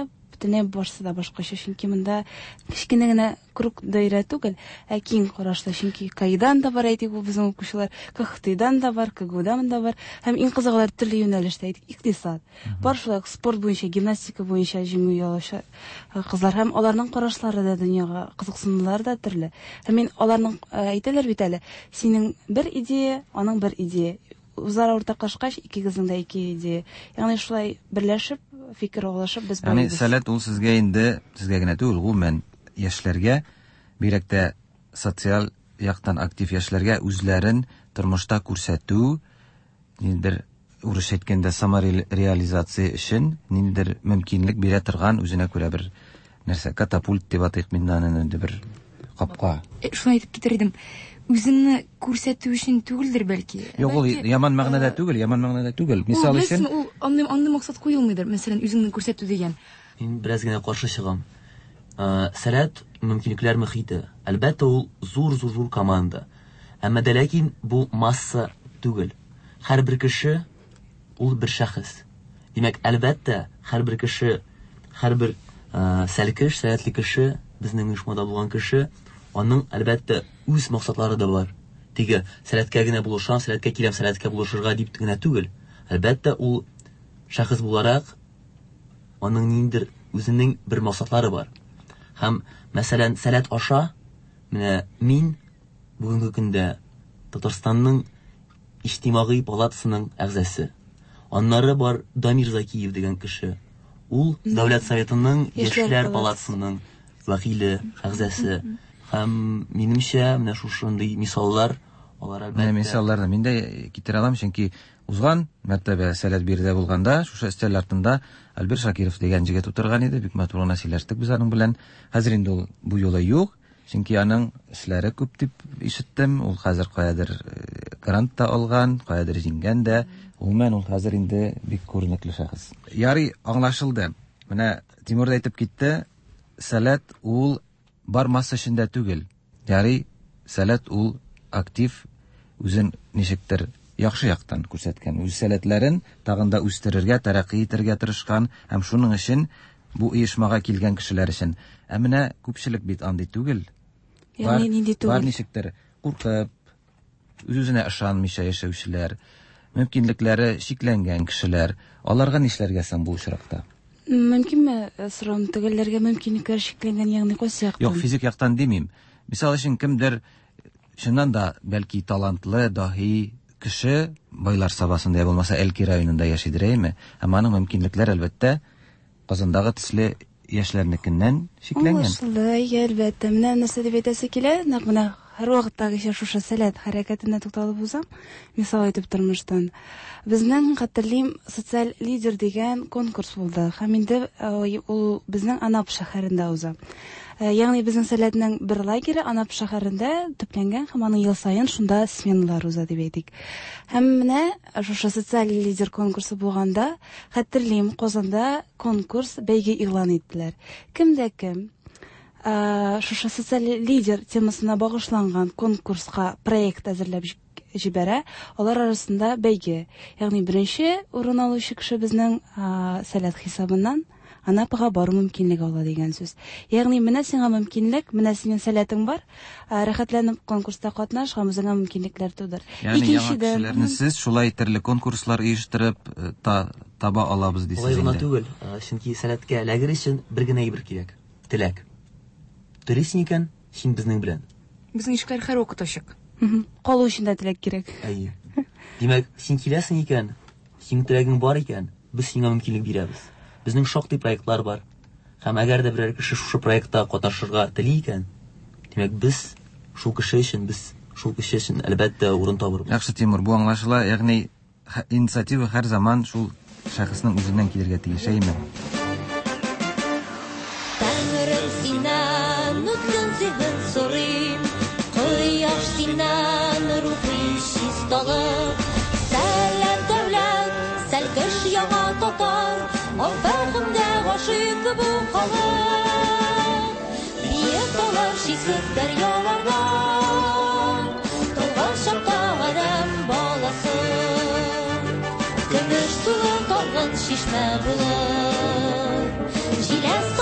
бөтенләй барсы да башкача, чөнки монда кичкенә генә круг даирә түгел, ә киң карашлы, чөнки кайдан да бар әйтик, бу безнең укучылар, КХТдан да бар, КГУдан да бар, һәм иң кызыклары төрле юнәлештә, әйтик, икътисад. Бар шулай спорт буенча, гимнастика буенча җиңү яулаучы кызлар, һәм аларның карашлары да дөньяга кызыксынулары да төрле. Һәм мин аларның әйтәләр бит әле, синең бер идея, аның бер идея, үзара уртаклашкач, икегезнең дә ике идея. Ягъни шулай берләшеп, фикер алышып без Яни сәләт ул сезгә инде, сезгә генә түгел, гомумән яшьләргә, бигрәк тә социаль яктан актив яшьләргә үзләрен тормышта күрсәтү, ниндидер урыс әйткәндә самореализация өчен ниндидер мөмкинлек бирә торган, үзенә күрә бер нәрсә, катапульт дип атыйк мин аны, бер капка. Шулай әйтеп китер идем. Үзеңне күрсәтү өчен түгелдер бәлки. Юк, ул яман мәгънәдә түгел, яман мәгънәдә түгел. Мисал өчен, ул андый андый максат куелмыйдыр, мәсәлән, үзеңне күрсәтү дигән. Мин бераз генә каршы чыгам. Сәләт мөмкинлекләр мөхите. Әлбәттә, ул зур-зур команда. Әмма дә ләкин бу масса түгел. Һәр бер кеше ул бер шәхес. Димәк, әлбәттә, һәр бер кеше, һәр бер сәлкеш, сәләтле кеше, безнең оешмада булган кеше, аның әлбәттә үз максатлары да бар. Теге сәләткә генә булышам, сәләткә киләм, сәләткә булышырга дип генә түгел. Әлбәттә, ул шәхес буларак аның ниндидер үзенең бер максатлары бар. Һәм мәсәлән, сәләт аша, менә мин бүгенге көндә Татарстанның иҗтимагый палатасының әгъзасы. Аннары бар Дамир Закиев дигән кеше. Ул Дәүләт Советының яшьләр палатасының вәкиле, әгъзасы. Һәм минемчә, менә шушындый мисаллар, алар әлбәттә. Менә мисалларны мин дә китерә алам, чөнки узган мәртәбә сәләт бирдә булганда, шушы өстәл артында Альбер Шакиров дигән җегет утырган иде, бик матур гына сөйләштек без аның белән. Хәзер инде ул бу юлы юк, чөнки аның эшләре күп дип ишеттем. Ул хәзер каядыр грант та алган, каядыр җиңгән дә. Гомумән ул хәзер инде бик күренекле шәхес. Ярый, аңлашылды. Менә Тимур да әйтеп китте, сәләт ул бар масса эчендә түгел. Ярый, сәләт ул актив, үзен ничектер яхшы яктан күрсәткән, үз сәләтләрен тагын да үстерергә, тәрәккый итәргә тырышкан, һәм шуның өчен бу оешмага килгән кешеләр өчен. Ә менә күпчелек бит андый түгел. Ягъни нинди түгел. Бар ничектер куркып, үз-үзенә ышанмыйча яшәүчеләр, мөмкинлекләре шикләнгән кешеләр, аларга нишләргә соң бу очракта? Мөмкинме сорам, төгәлләргә мөмкинлекләр шикләнгән, ягъни кайсы яктан? Юк, физик яктан димим. Мисал өчен кемдер шуннан да бәлки талантлы, даһи кеше байлар сабасында я булмаса Әлки районында яшидер, әйме? Һәм аның мөмкинлекләре әлбәттә Казандагы төсле яшьләрнекеннән шикләнгән. Шулай, әлбәттә. Менә нәрсә дип әйтәсе килә, нәкъ менә һәр вакыттагыча шушы сәләт хәрәкәтенә тукталып узам. Мисал әйтеп тормыштан. Безнең хәтерлим социаль лидер дигән конкурс булды. Һәм инде ул безнең Анап шәһәрендә уза. Ягъни безнең сәләтнең бер лагере Анап шәһәрендә төпләнгән, һәм аның ел саен шунда сменалар уза дип әйтик. Һәм менә шушы социаль лидер конкурсы булганда, хәтерлим, Казанда конкурс бәйге игълан иттеләр. Кемдә кем шушы социаль лидер темасына багышланган конкурска проект әзерләп җибәрә, алар арасында бәйге. Ягъни беренче урын алучы кеше безнең сәләт хисабыннан Анапага бару мөмкинлеге ала дигән сүз. Ягъни менә сиңа мөмкинлек, менә синең сәләтең бар, рәхәтләнеп конкурста катнаш, һәм үзеңә мөмкинлекләр тудыр. Икенчедән, сез шулай төрле конкурслар оештырып таба алабыз дисез инде. Алай гына түгел, чөнки сәләткә эләгер өчен бер генә әйбер кирәк. Теләк. Телисең икән, син безнең белән. Безнең ишекләр һәр вакыт ачык. Калу өчен дә теләк кирәк. Әйе. Димәк, син киләсең икән, синең теләгең бар икән, без сиңа мөмкинлек бирәбез. Безнең шактый проектлар бар. Һәм әгәр дә берәр кеше шушы проектта катнашырга тели икән, димәк, без шул кеше өчен, без шул кеше өчен әлбәттә урын табырбыз. Яхшы, Тимур, бу аңлашыла. Ягъни инициатива һәр заман шул шәхеснең үзеннән килергә тиеш, әйме? Тәңрем синнән үткен зиһен сорыйм, кояш синнән рухи чисталык, сәләт дәүләт, сәлкеш яңа татар, Афәхемдә гашыйк бу халык. Биек талар шиксез дәрьялардан, тулган чакта адәм баласы, көмеш сулы талгын чишмә булыр, җиләс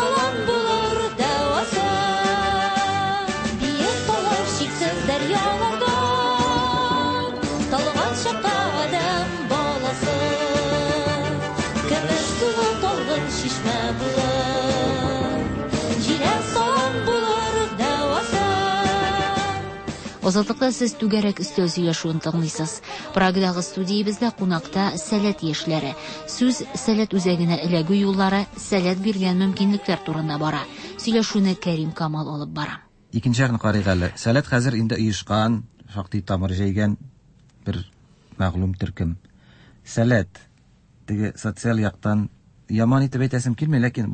Азатлыкта сез түгәрәк өстәл сөйләшүен тыңлыйсыз. Прагдагы студиябездә кунакта сәләт яшьләре. Сүз сәләт үзәгенә эләгү юллары, сәләт биргән мөмкинлекләр турында бара. Сөйләшүне Кәрим Камал алып бара. Икенче ярны карыйк әле. Сәләт хәзер инде оешкан, шактый тамыр җәйгән бер мәгълүм төркем. Сәләт теге социаль яктан яман итеп әйтәсем килми, ләкин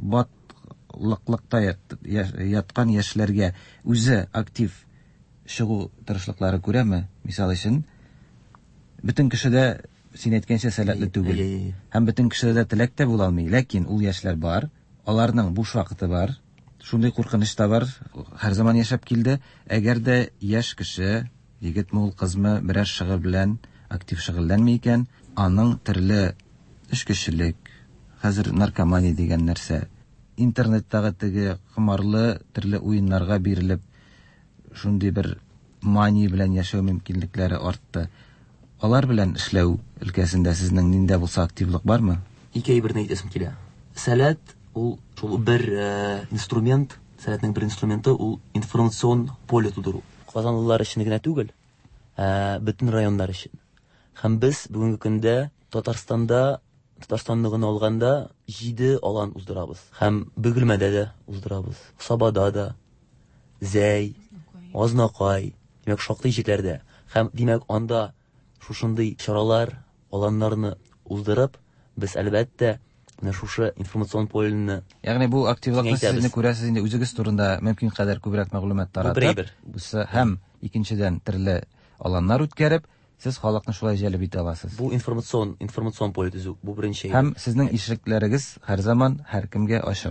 батлыклыкта яткан яшьләргә үзе актив чыгу тырышлыклары күрәме? Мисал өчен, бөтен кешедә син әйткәнчә сәләтле түгел. Һәм бөтен кешедә теләк тә була алмый, ләкин ул яшьләр бар, аларның буш вакыты бар. Шундый куркыныч та бар, һәр заман яшәп килде. Әгәр дә яшь кеше, егетме ул кызмы берәр шөгыль белән актив шөгыльләнмәй икән, аның төрле эшкечелек, хәзер наркомания дигән нәрсә, интернеттагы теге кымарлы төрле уеннарга бирелеп, шундый бер мания белән яшәү мөмкинлекләре артты. Алар белән эшләү өлкәсендә сезнең ниндә булса активлык бармы? Ике әйберне әйтәсем килә. Сәләт ул шул бер инструмент, сәләтнең бер инструменты ул информацион поле тудыру. Казанлылар өчен генә түгел, бөтен районнар өчен. Һәм без бүгенге көндә Татарстанда, Татарстанны гына алганда җиде алан уздырабыз. Һәм Бөгелмәдә дә уздырабыз. Сабада да, Зәй, Азнакай, димәк шактый җирләрдә. Һәм димәк анда шушындый чаралар, аланнарны уздырып, без әлбәттә менә шушы информацион полены, ягъни бу активлыкны сезне күрәсез инде үзегез турында мөмкин кадәр күбрәк мәгълүмат таратып, бусы һәм икенчедән төрле аланнар үткәреп, сез халыкны шулай җәлеп итә аласыз. Бу информацион, информацион поле төзү, бу беренче. Һәм сезнең ишекләрегез һәр заман һәр кемгә ачык.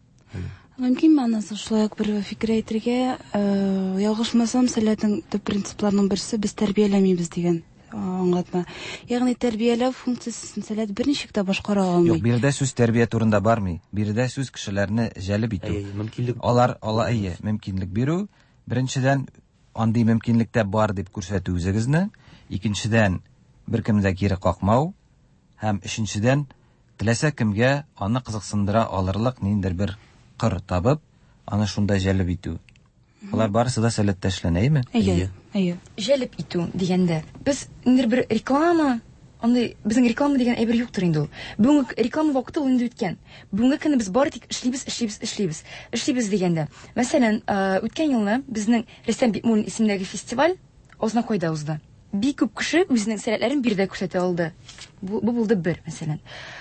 Мөмкин мәгънәсе шулай ук бер фикер әйтергә, ялгышмасам, сәләтнең төп принципларының берсе без тәрбияләмибез дигән аңлатма. Ягъни тәрбияләү функциясын сәләт берничек тә башкара алмый. Юк, биредә сүз тәрбия турында бармый. Биредә сүз кешеләрне җәлеп итү. Алар ала әйе, мөмкинлек бирү. Беренчедән андый мөмкинлектә бар дип күрсәтү үзегезне. Икенчедән беркемдә кире какмау. Һәм өченчедән теләсә кемгә аны кызыксындыра алырлык ниндидер бер кыр табып, аны шунда җәлеп итү. Алар барысы да сәләттә эшләнәме? Әйе, әйе. Җәлеп итү дигәндә, без инде бер реклама, андый безнең реклама дигән әйбер юктыр инде ул. Бүгенге реклама вакыты ул инде үткән. Бүгенге көне без бары тик эшлибез, эшлибез, эшлибез. Эшлибез дигәндә. Мәсәлән, үткән елны безнең Рөстәм Бикмуллин исемендәге фестиваль Азнакайда узды. Бик күп кеше үзенең сәләтләрен биредә күрсәтә алды. Бу булды бер, мәсәлән.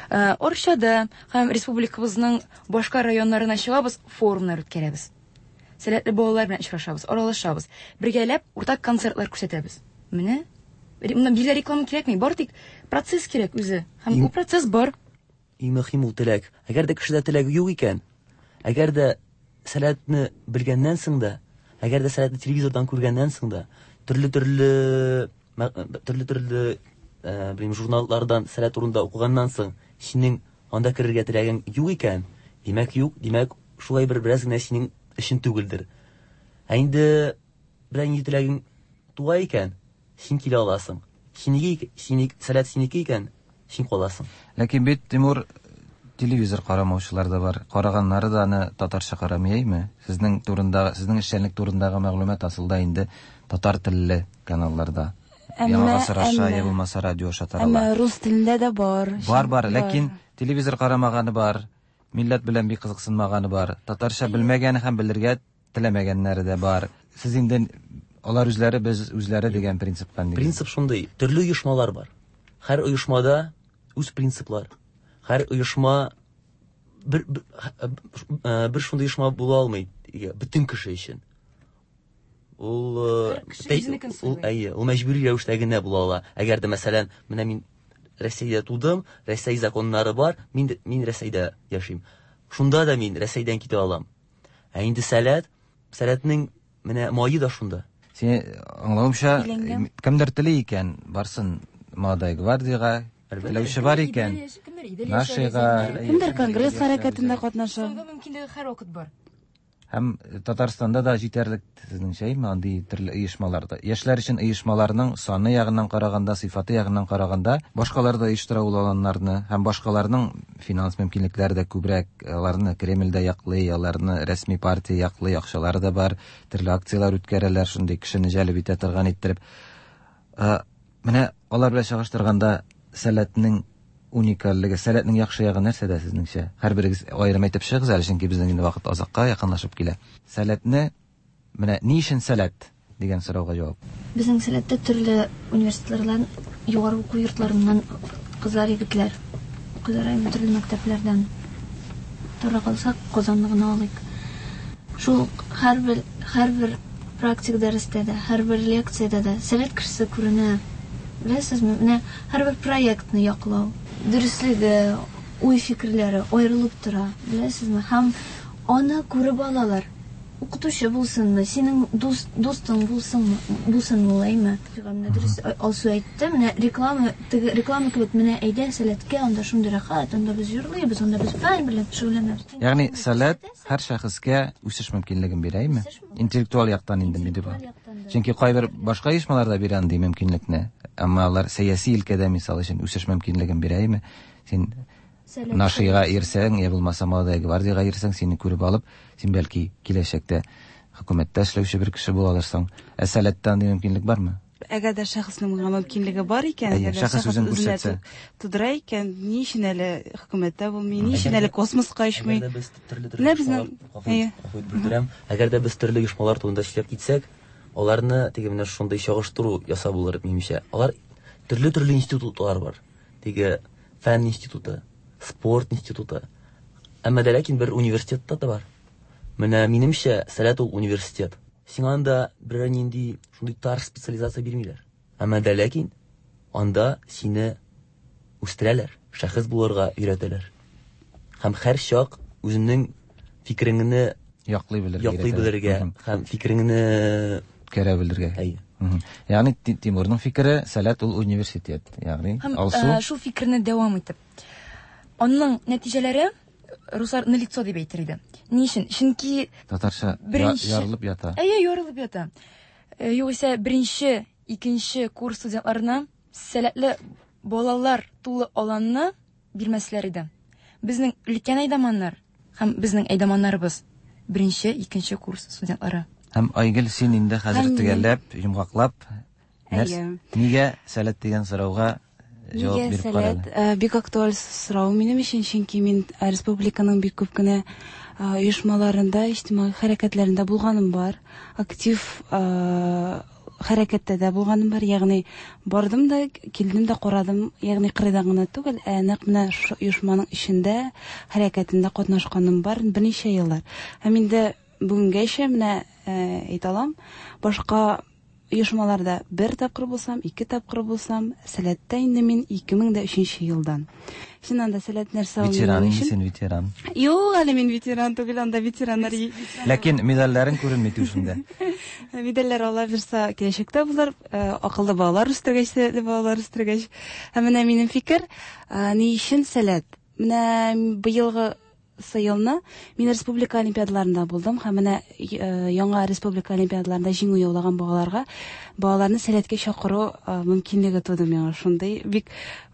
Орчада һәм республикабызның башка районнарына чыгабыз, форумнар үткәрәбез. Сәләтле балалар белән очрашабыз, аралашабыз. Бергәләп уртак концертлар күрсәтәбез. Менә монда бирә реклама кирәкми, бар тик процесс кирәк үзе. Һәм бу процесс бар. Иң мөһим ул теләк. Әгәр дә кешедә теләк юк икән, әгәр дә сәләтне белгәннән соң да, әгәр дә сәләтне телевизордан күргәннән соң да, төрле-төрле төрле-төрле белем журналлардан сәләт турында укыганнан соң, синең анда керергә теләгең юк икән, димәк юк, димәк шулай бер бераз гына синең эшен түгелдер. Ә инде берәр ни теләгең туа икән, син килә аласың. Синеке, синеке сәләт синеке икән, син каласың. Ләкин бит Тимур телевизор карамаучылар да бар. Караганнары да аны татарча карамыймы? Сезнең турында, сезнең эшчәнлек турындагы мәгълүмат асылда инде татар телле каналларда. Яңа сораша, я булмаса радио шатарала. Әмма рус телендә дә бар. Бар, бар, ләкин телевизор карамаганы бар. Милләт белән бик кызыксынмаганы бар. Татарча белмәгәне һәм белергә теләмәгәннәре дә бар. Сез инде алар үзләре, без үзләре дигән принциптан. Принцип шундый. Төрле оешмалар бар. Һәр оешмада үз принциплар. Һәр оешма бер бер шундый оешма була алмый. Бөтен кеше өчен. Ул ул әйе, ул мәҗбүри рәвештә генә була ала. Әгәр дә мәсәлән, менә мин Россиядә тудым, Россия законнары бар, мин мин Россиядә яшим. Шунда да мин Россиядән китә алам. Ә инде сәләт, сәләтнең менә майы да шунда. Син аңлавымча, кемдер теле икән, барсын Молодая гвардияга, теләүче бар икән. Нашыга, кемдер конгресс хәрәкәтендә катнаша. Мөмкинлеге һәр вакыт бар. Һәм Татарстанда да җитәрлек сезнеңчә андый төрле оешмаларда. Яшьләр өчен оешмаларның саны ягыннан караганда, сыйфаты ягыннан караганда, башкалар да оештыра алганнарны һәм башкаларның финанс мөмкинлекләре дә күбрәк, аларны Кремльдә яклый, аларны рәсми партия яклый, акчалары да бар, төрле акциялар үткәрәләр, шундый кешене җәлеп итә торган иттереп. Менә алар белән чагыштырганда сәләтнең уникальлыгы, сәләтнең яхшы ягы нәрсәдә сезнеңчә? Һәрберегез аерым әйтеп чыгыгыз әле, чөнки безнең инде вакыт азакка якынлашып килә. Сәләтне, менә ни өчен сәләт дигән сорауга җавап. Безнең сәләттә төрле университетлардан, югары уку йортларыннан кызлар, егетләр, кызлар төрле мәктәпләрдән тора калсак, Казанны гына алыйк. Шул һәрбер һәрбер практик дәрестә дә, һәрбер лекциядә дә сәләт кешесе күренә. Беләсезме, менә һәрбер проектны яклау, дөрестлеге, уй фикерләре аерылып тора. Беләсезме, һәм аны күреп алалар. Укытучы булсынмы, синең дустың булсынмы, булсынмы улаймы? Менә дөрес алсу әйтте, менә реклама, реклама кебек, менә әйдә сәләткә, анда шундый рәхәт, анда без йөрлибез, анда без фән белән шөгыльләнәбез. Ягъни сәләт һәр шәхескә үсеш мөмкинлеген бирәме? Интеллектуаль яктан инде дип. Чөнки кайбер башка оешмаларда бирә андый мөмкинлекне, әмма алар сәяси илкәдә мисал өчен үсеш мөмкинлеген бирәме? Син Нашига ирсәң, я булмаса Молодая гвардиягә ирсәң, сине күреп алып, син бәлки киләчәктә хөкүмәттә эшләүче бер кеше була алырсың. Ә сәләттә андый мөмкинлек бармы? Әгәр дә шәхеснең мөмкинлеге бар икән, әгәр шәхес үзен күрсәтсә, тудыра икән, ни өчен әле хөкүмәттә булмый, ни өчен әле космоска очмый? Менә безнең, әгәр дә без төрле оешмалар турында эшләп китсәк, аларны теге менә шундый чагыштыру ясап булыр минемчә. Алар төрле-төрле институтлар бар. Теге фән институты, спорт институты. Әмма дә ләкин бер университетта да бар. Менә минемчә сәләт ул университет. Сиңа анда бер нинди шундый тар специализация бирмиләр. Әмма дә ләкин анда сине үстерәләр, шәхес булырга өйрәтәләр. Һәм һәр чак үзеңнең фикереңне яклый белергә, яклый белергә һәм фикереңне керә белергә. Ягъни Тимурның фикере сәләт ул университет. Ягъни алсу шул фикерне дәвам итеп. Аның нәтиҗәләре руслар на лицо дип әйтер иде. Ни өчен? Чөнки татарча ярылып ята. Әйе, ярылып ята. Югыйсә беренче, икенче курс студентларына сәләтле балалар тулы аланны бирмәсләр иде. Безнең өлкән әйдәманнар һәм безнең әйдәманнарыбыз беренче, икенче курс студентлары. Һәм Айгөл, син инде хәзер төгәлләп, йомгаклап, нигә сәләт дигән сорауга җавап биреп карады? Бик актуаль сорау минем өчен, чөнки мин республиканың бик күп кенә оешмаларында, иҗтимагый хәрәкәтләрендә булганым бар. Актив хәрәкәттә дә булганым бар. Ягъни бардым да, килдем дә карадым. Ягъни кырыйдан гына түгел, ә нәкъ менә оешманың эчендә хәрәкәтендә катнашканым бар берничә еллар. Һәм инде бүгенгәчә менә әйтә алам, башка оешмаларда бер тапкыр булсам, ике тапкыр булсам, сәләттә инде мин ике мең дә өченче елдан. Син анда сәләт нәрсә ул? Ветеран, син ветеран. Юк, әле мин ветеран түгел, анда ветераннар. Ләкин медальләрен күренми түшендә. Медальләр алла бирсә, киләчәктә булыр, акыллы балалар үстергәч, сәләтле балалар үстергәч. Һәм менә минем фикер, ни өчен сәләт? Менә быелгы елны мин республика олимпиадаларында булдым һәм менә яңа республика олимпиадаларында җиңү яулаган балаларга балаларны сәләткә чакыру мөмкинлеге туды миңа. Шундый бик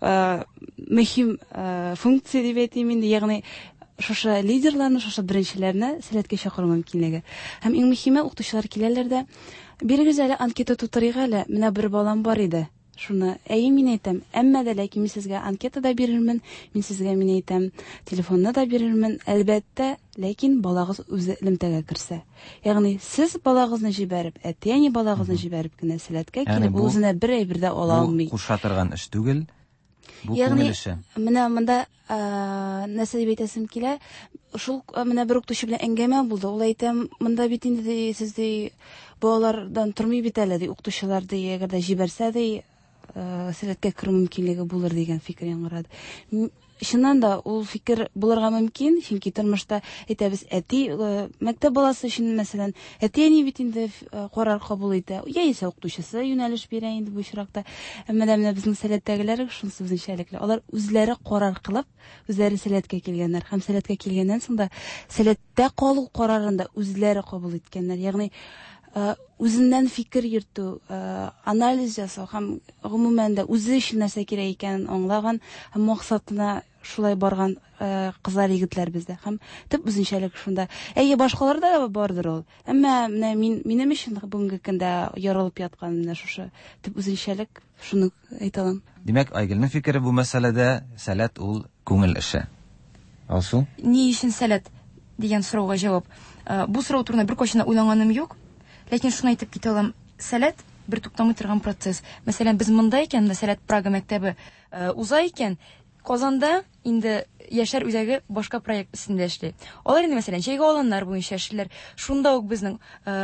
мөһим функция дип әйтим инде, ягъни шушы лидерларны, шушы беренчеләрне сәләткә чакыру мөмкинлеге. Һәм иң мөһиме, укытучылар киләләр дә, бирегез әле анкета тутырыйк әле, менә бер балам бар иде. Шуны әйе мин әйтәм, әмма дә ләкин мин сезгә анкета да бирермен, мин сезгә мин әйтәм, телефонны да бирермен, әлбәттә, ләкин балагыз үзе элемтәгә керсә. Ягъни сез балагызны җибәреп, әти-әни балагызны җибәреп кенә сәләткә килеп, ул үзенә бер әйбер дә ала алмый. Бу куша торган эш түгел. Бу күңел эше. Менә монда нәрсә дип әйтәсем килә, шул менә бер укытучы белән әңгәмә булды. Ул әйтәм, монда бит инде сез ди балалардан тормый бит әле ди, укытучылар ди, әгәр дә җибәрсә ди сәләткә керү мөмкинлеге булыр дигән фикер яңгырады. чыннан да ул фикер булырга мөмкин, чөнки тормышта әйтәбез, әти мәктәп баласы өчен мәсәлән, әти әни бит инде карар кабул итә, яисә укытучысы юнәлеш бирә инде бу чиракта. Әмма дә менә безнең сәләттәгеләр шунысы үзенчәлекле. Алар үзләре карар кылып, үзләре сәләткә килгәннәр һәм сәләткә килгәннән соң да сәләттә калу карарын да үзләре кабул иткәннәр. Ягъни үзеннән фикер йөртү, анализ ясау һәм гомумән дә үзе өчен нәрсә кирәк икәнен аңлаган һәм максатына шулай барган кызлар, егетләр бездә. Һәм төп үзенчәлек шунда. Әйе, башкаларда да бардыр ул. Әмма менә мин минем өчен бүгенге көндә ярылып яткан менә шушы төп үзенчәлек, шуны әйтә алам. Димәк, Айгөлнең фикере бу мәсьәләдә сәләт ул күңел эше. Алсу? Ни өчен сәләт дигән сорауга җавап. Бу сорау турында беркайчан уйлаганым юк. Ләкин шуны әйтеп китә алам. Сәләт бер туктамый торган процесс. Мәсәлән, без монда икән, сәләт Прага мәктәбе уза икән, Казанда инде яшьләр үзәге башка проект өстендә эшли. Алар инде мәсәлән, җәйге аланнар буенча эшләр. Шунда ук безнең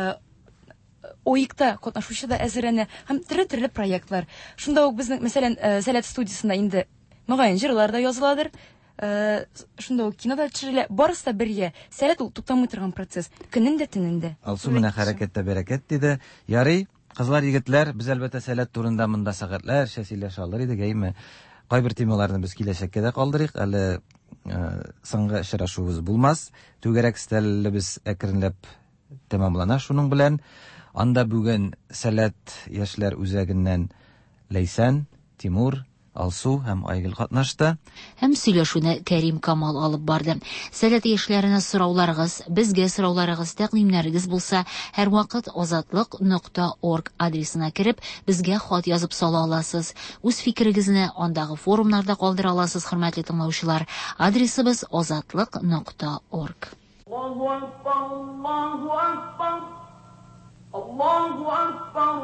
оекта катнашучы да әзерләнә һәм төрле-төрле проектлар. Шунда ук безнең мәсәлән, сәләт студиясында инде мөгаен җырлар да языладыр. Шунда ук кинода төшерелә. Барысы да бергә. Сәләт ул туктамый торган процесс. Көнен дә, төнен дә. Алсу менә хәрәкәттә бәрәкәт диде. Ярый, кызлар, егетләр, без әлбәттә сәләт турында монда сәгатьләр сөйләшә алыр идек, әйме. Кайбер темаларны без киләчәккә дә калдырыйк. Әле соңгы очрашуыбыз булмас. Түгәрәк стәлебез әкренләп тәмамлана шуның белән. Анда бүген сәләт яшьләр үзәгеннән Ләйсән, Тимур, Алсу һәм Айгөл катнашты. Һәм сөйләшүне Кәрим Камал алып барды. Сәләт яшьләренә сорауларыгыз, безгә сорауларыгыз, тәкъдимнәрегез булса, һәрвакыт азатлык нокта орг адресына кереп, безгә хат язып сала аласыз. Үз фикерегезне андагы форумнарда калдыра аласыз, хөрмәтле тыңлаучылар. Адресыбыз азатлык нокта орг. Аллаһу акбар, Аллаһу акбар. Аллаһу акбар,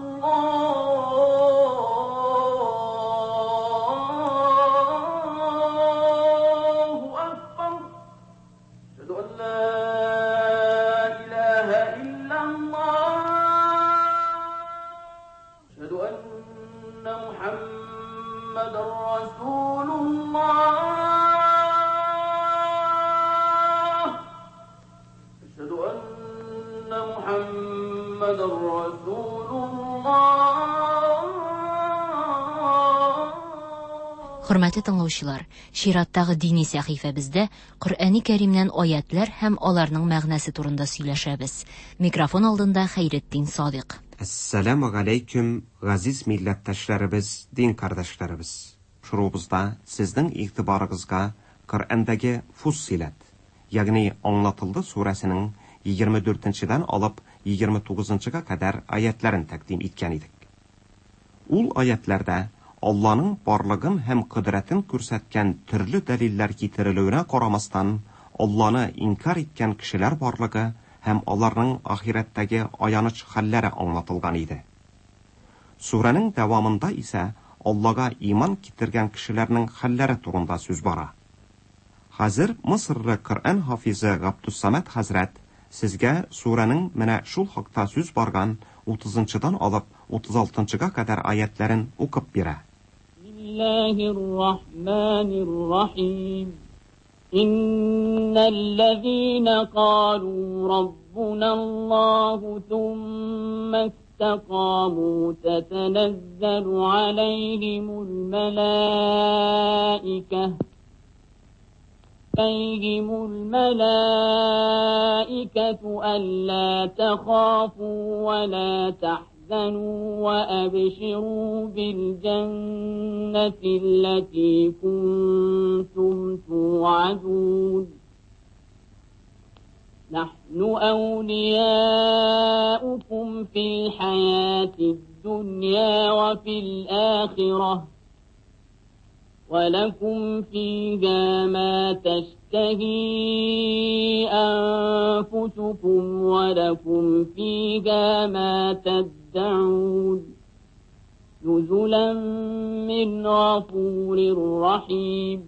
Хөрмәтле тыңлаучылар, чираттагы дини сәхифәбездә Коръәни Кәримнән аятлар һәм аларның мәгънәсе турында сөйләшәбез. Микрофон алдында Хәйретдин Садык. Ассаламу алейкум, газиз милләттәшләребез, дин кардәшләребез. Шурубызда сезнең игътибарыгызга Коръәндәге Фуссилат, ягъни аңлатылды сүрәсенең егерме дүртенчедән алып егерме тугызынчыга кадәр аятларын тәкъдим иткән идек. Ул аятларда Алланың барлыгын һәм кудрәтен күрсәткән төрле дәлилләр китерелүенә карамастан, Алланы инкар иткән кешеләр барлыгы һәм аларның ахирәттәге аяныч хәлләре аңлатылган иде. Сүрәнең дәвамында исә Аллага иман китергән кешеләрнең хәлләре турында сүз бара. Хәзер Мисырлы Коръән хафизы Габдуссамат хәзрәт сезгә сүрәнең менә шул хакта сүз барган утызынчыдан алып утыз алтынчыга кадәр аятларын укып бирә. Бисмиллаһир-рахманир-рахим. Иннәл-ләзинә ҡалу раббуналлаһу ثُمَّ استقاموا تتنزل عليهم الملائكة عليهم الملائكة ألا تخافوا ولا تحزنوا وأبشروا بالجنة التي كنتم توعدون نحن أولياؤكم في الحياة الدنيا وفي الآخرة ولكم فيها ما تشتهي أنفسكم ولكم فيها ما تدعون نزلا من غفور رحيم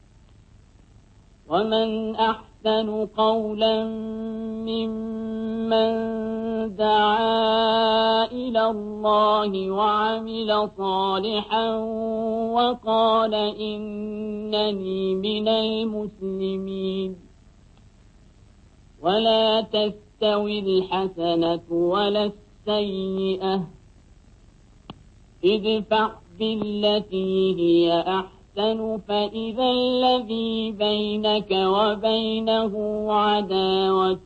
ومن أحسن قولا ممن دعا إلى الله وعمل صالحا وقال إنني من المسلمين ولا تستوي الحسنة ولا السيئة ادفع بالتي هي أحسن فإذا الذي بينك وبينه عداوة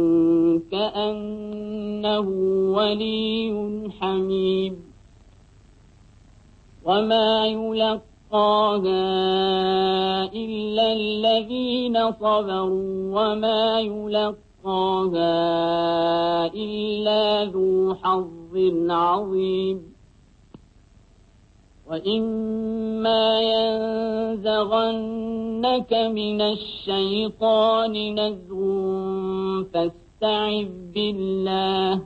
كأنه ولي حميم وما يلقاها إلا الذين صبروا وما يلقاها إلا ذو حظ عظيم وإما ينزغنك من الشيطان نزغ فاستعذ بالله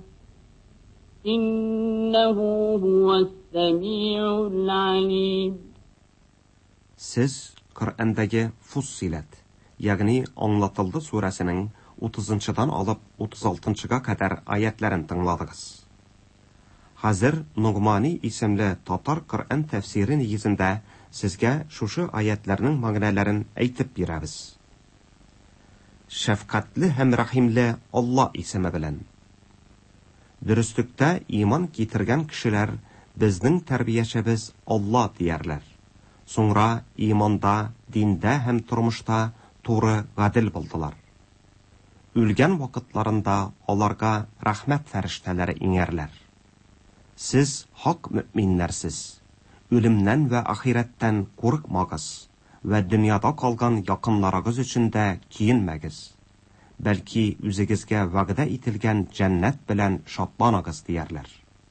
إنه هو السميع العليم. Siz Qur'ondagi Fussilat, ya'ni Anlatıldı surəsinin o'ttizinchidan olib o'ttiz oltinchiga qadar oyatlarini tingladingiz. Hazır Nu'mani isimli Tatar Qur'on tafsiri negizində sizga şuşu oyatlarning ma'nolarini aytib beramiz. Şəfqətli həm rahimli Allah ismi bilan. Dürüstlükdə iman getirgan kişilər bizning tarbiyachimiz Allah deyarlar. Sonra imonda, dinda həm turmushda to'g'ri adil bo'ldilar. O'lgan vaqtlarında ularga rahmat farishtalari ingarlar. Siz haq müminlərsiz. Ölümdən və axiratdan qorxmağız və dünyada qalğan yaxınlarınız üçün də kiyinməgiz. Bəlkə özünüzə vəqdə etilgan cənnət bilən şadlanağız deyərlər.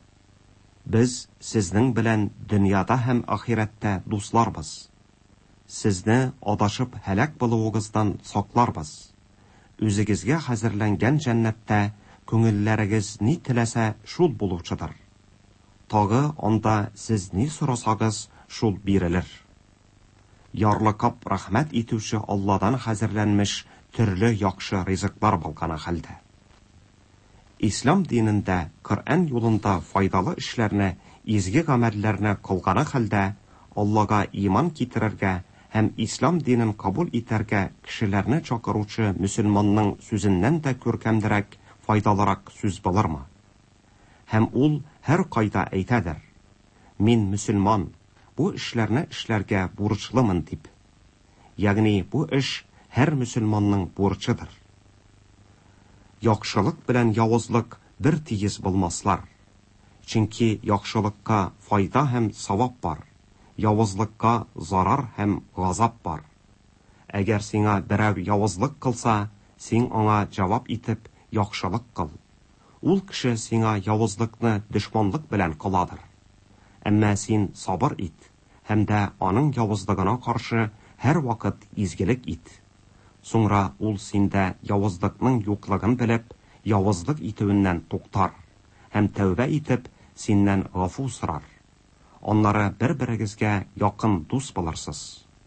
Biz sizning bilan dünyada həm axiratda dostlarбыз. Sizni adaşıb həlak bulğunuzdan saqlarбыз. Özünüzə hazırlanğan cənnətdə көңілләрегез ni tiləsə şul buluvçudur. Tağı onda siz ni sorasagız şul birilir. Yarlıqab rahmet etuvchi Allah'dan hazırlanmış türlü yaxşı rizıqlar bolğana halda. İslam dinində Qur'an yolunda faydalı işlərini, izgi əməllərini qılğana halda Allah'a iman ketirirgə həm İslam dinin kabul etərgə kişilərini çaqırıcı müsəlmanның sözündən də görkəmdirək, faydalaraq söz bulurmu? Həm ol hər qayda aytadır. Min müsəlman bu işlərini işlərgə borçlımın deyib. Yəni bu iş hər müsəlmanның borçıdır. Yaxşılıq bilən yavuzluq bir tiyiz bulmaslar. Çünki yaxşılıqqa fayda həm savab var. Yavuzluqqa zarar həm gazap var. Əgər sənə birəv yavuzluq qılsa, sən ona cavab etib yaxşılıq qıl. Ул кеше сиңа явызлыкны düşmanlык белән кыладыр. Әмма син сабыр ит, һәм дә аның явызлыгына каршы һәр вакыт изгелек ит. Соңра ул синдә явызлыкның юклыгын белеп, явызлык итүеннән туктар, һәм тәүбә итеп, синнән гафу сорар. Аннары бер-берегезгә якын дус булырсыз.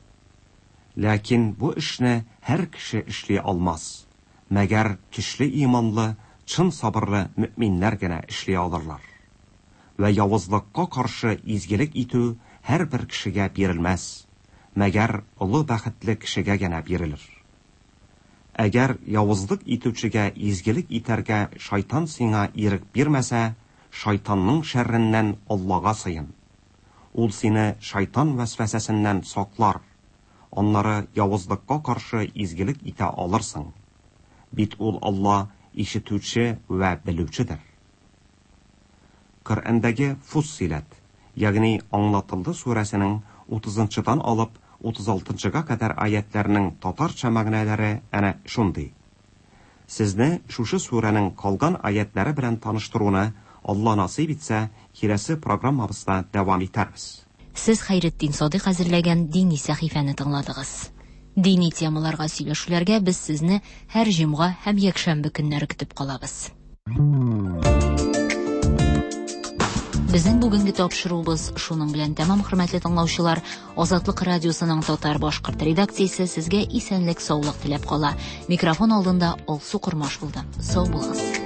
Ләкин бу эшне һәр кеше эшли алмас. Мәгәр көчле иманлы, чын сабырлы мөэминнәр генә эшли алырлар. Вә явызлыкка каршы изгелек итү һәр бер кешегә бирелмәс. Мәгәр улы бәхетле кешегә генә бирелер. Әгәр явызлык итүчегә изгелек итәргә шайтан сиңа ирек бирмәсә, шайтанның шәрреннән Аллага сыйын. Ул сине шайтан вәсвәсәсеннән саклар. Аннары явызлыкка каршы изгелек итә алырсың. Бит ул Алла ишетүче вә белүчедер. Qur'ondagi Fussilat, ягъни Аңлатылды сүрәсенең утызынчыдан алып утыз алтынчыга кадәр аятларының татарча мәгънәләре әнә шундый. Сезне шушы сүрәнең калган аятлары белән таныштыруны Алла насыйп итсә, киләсе программабызда дәвам итәрбез. Сез Хайретдин Садык әзерләгән дини сәхифәне тыңладыгыз. Дини темаларга сөйләшүләргә без сезне һәр җомга һәм якшәмбе көннәре көтеп калабыз. Безнең бүгенге тапшыруыбыз шуның белән тәмам, хөрмәтле тыңлаучылар. Азатлык радиосының татар-башкорт редакциясе сезгә исәнлек, саулык теләп кала. Микрофон алдында Алсу Курмаш булды. Сау булыгыз.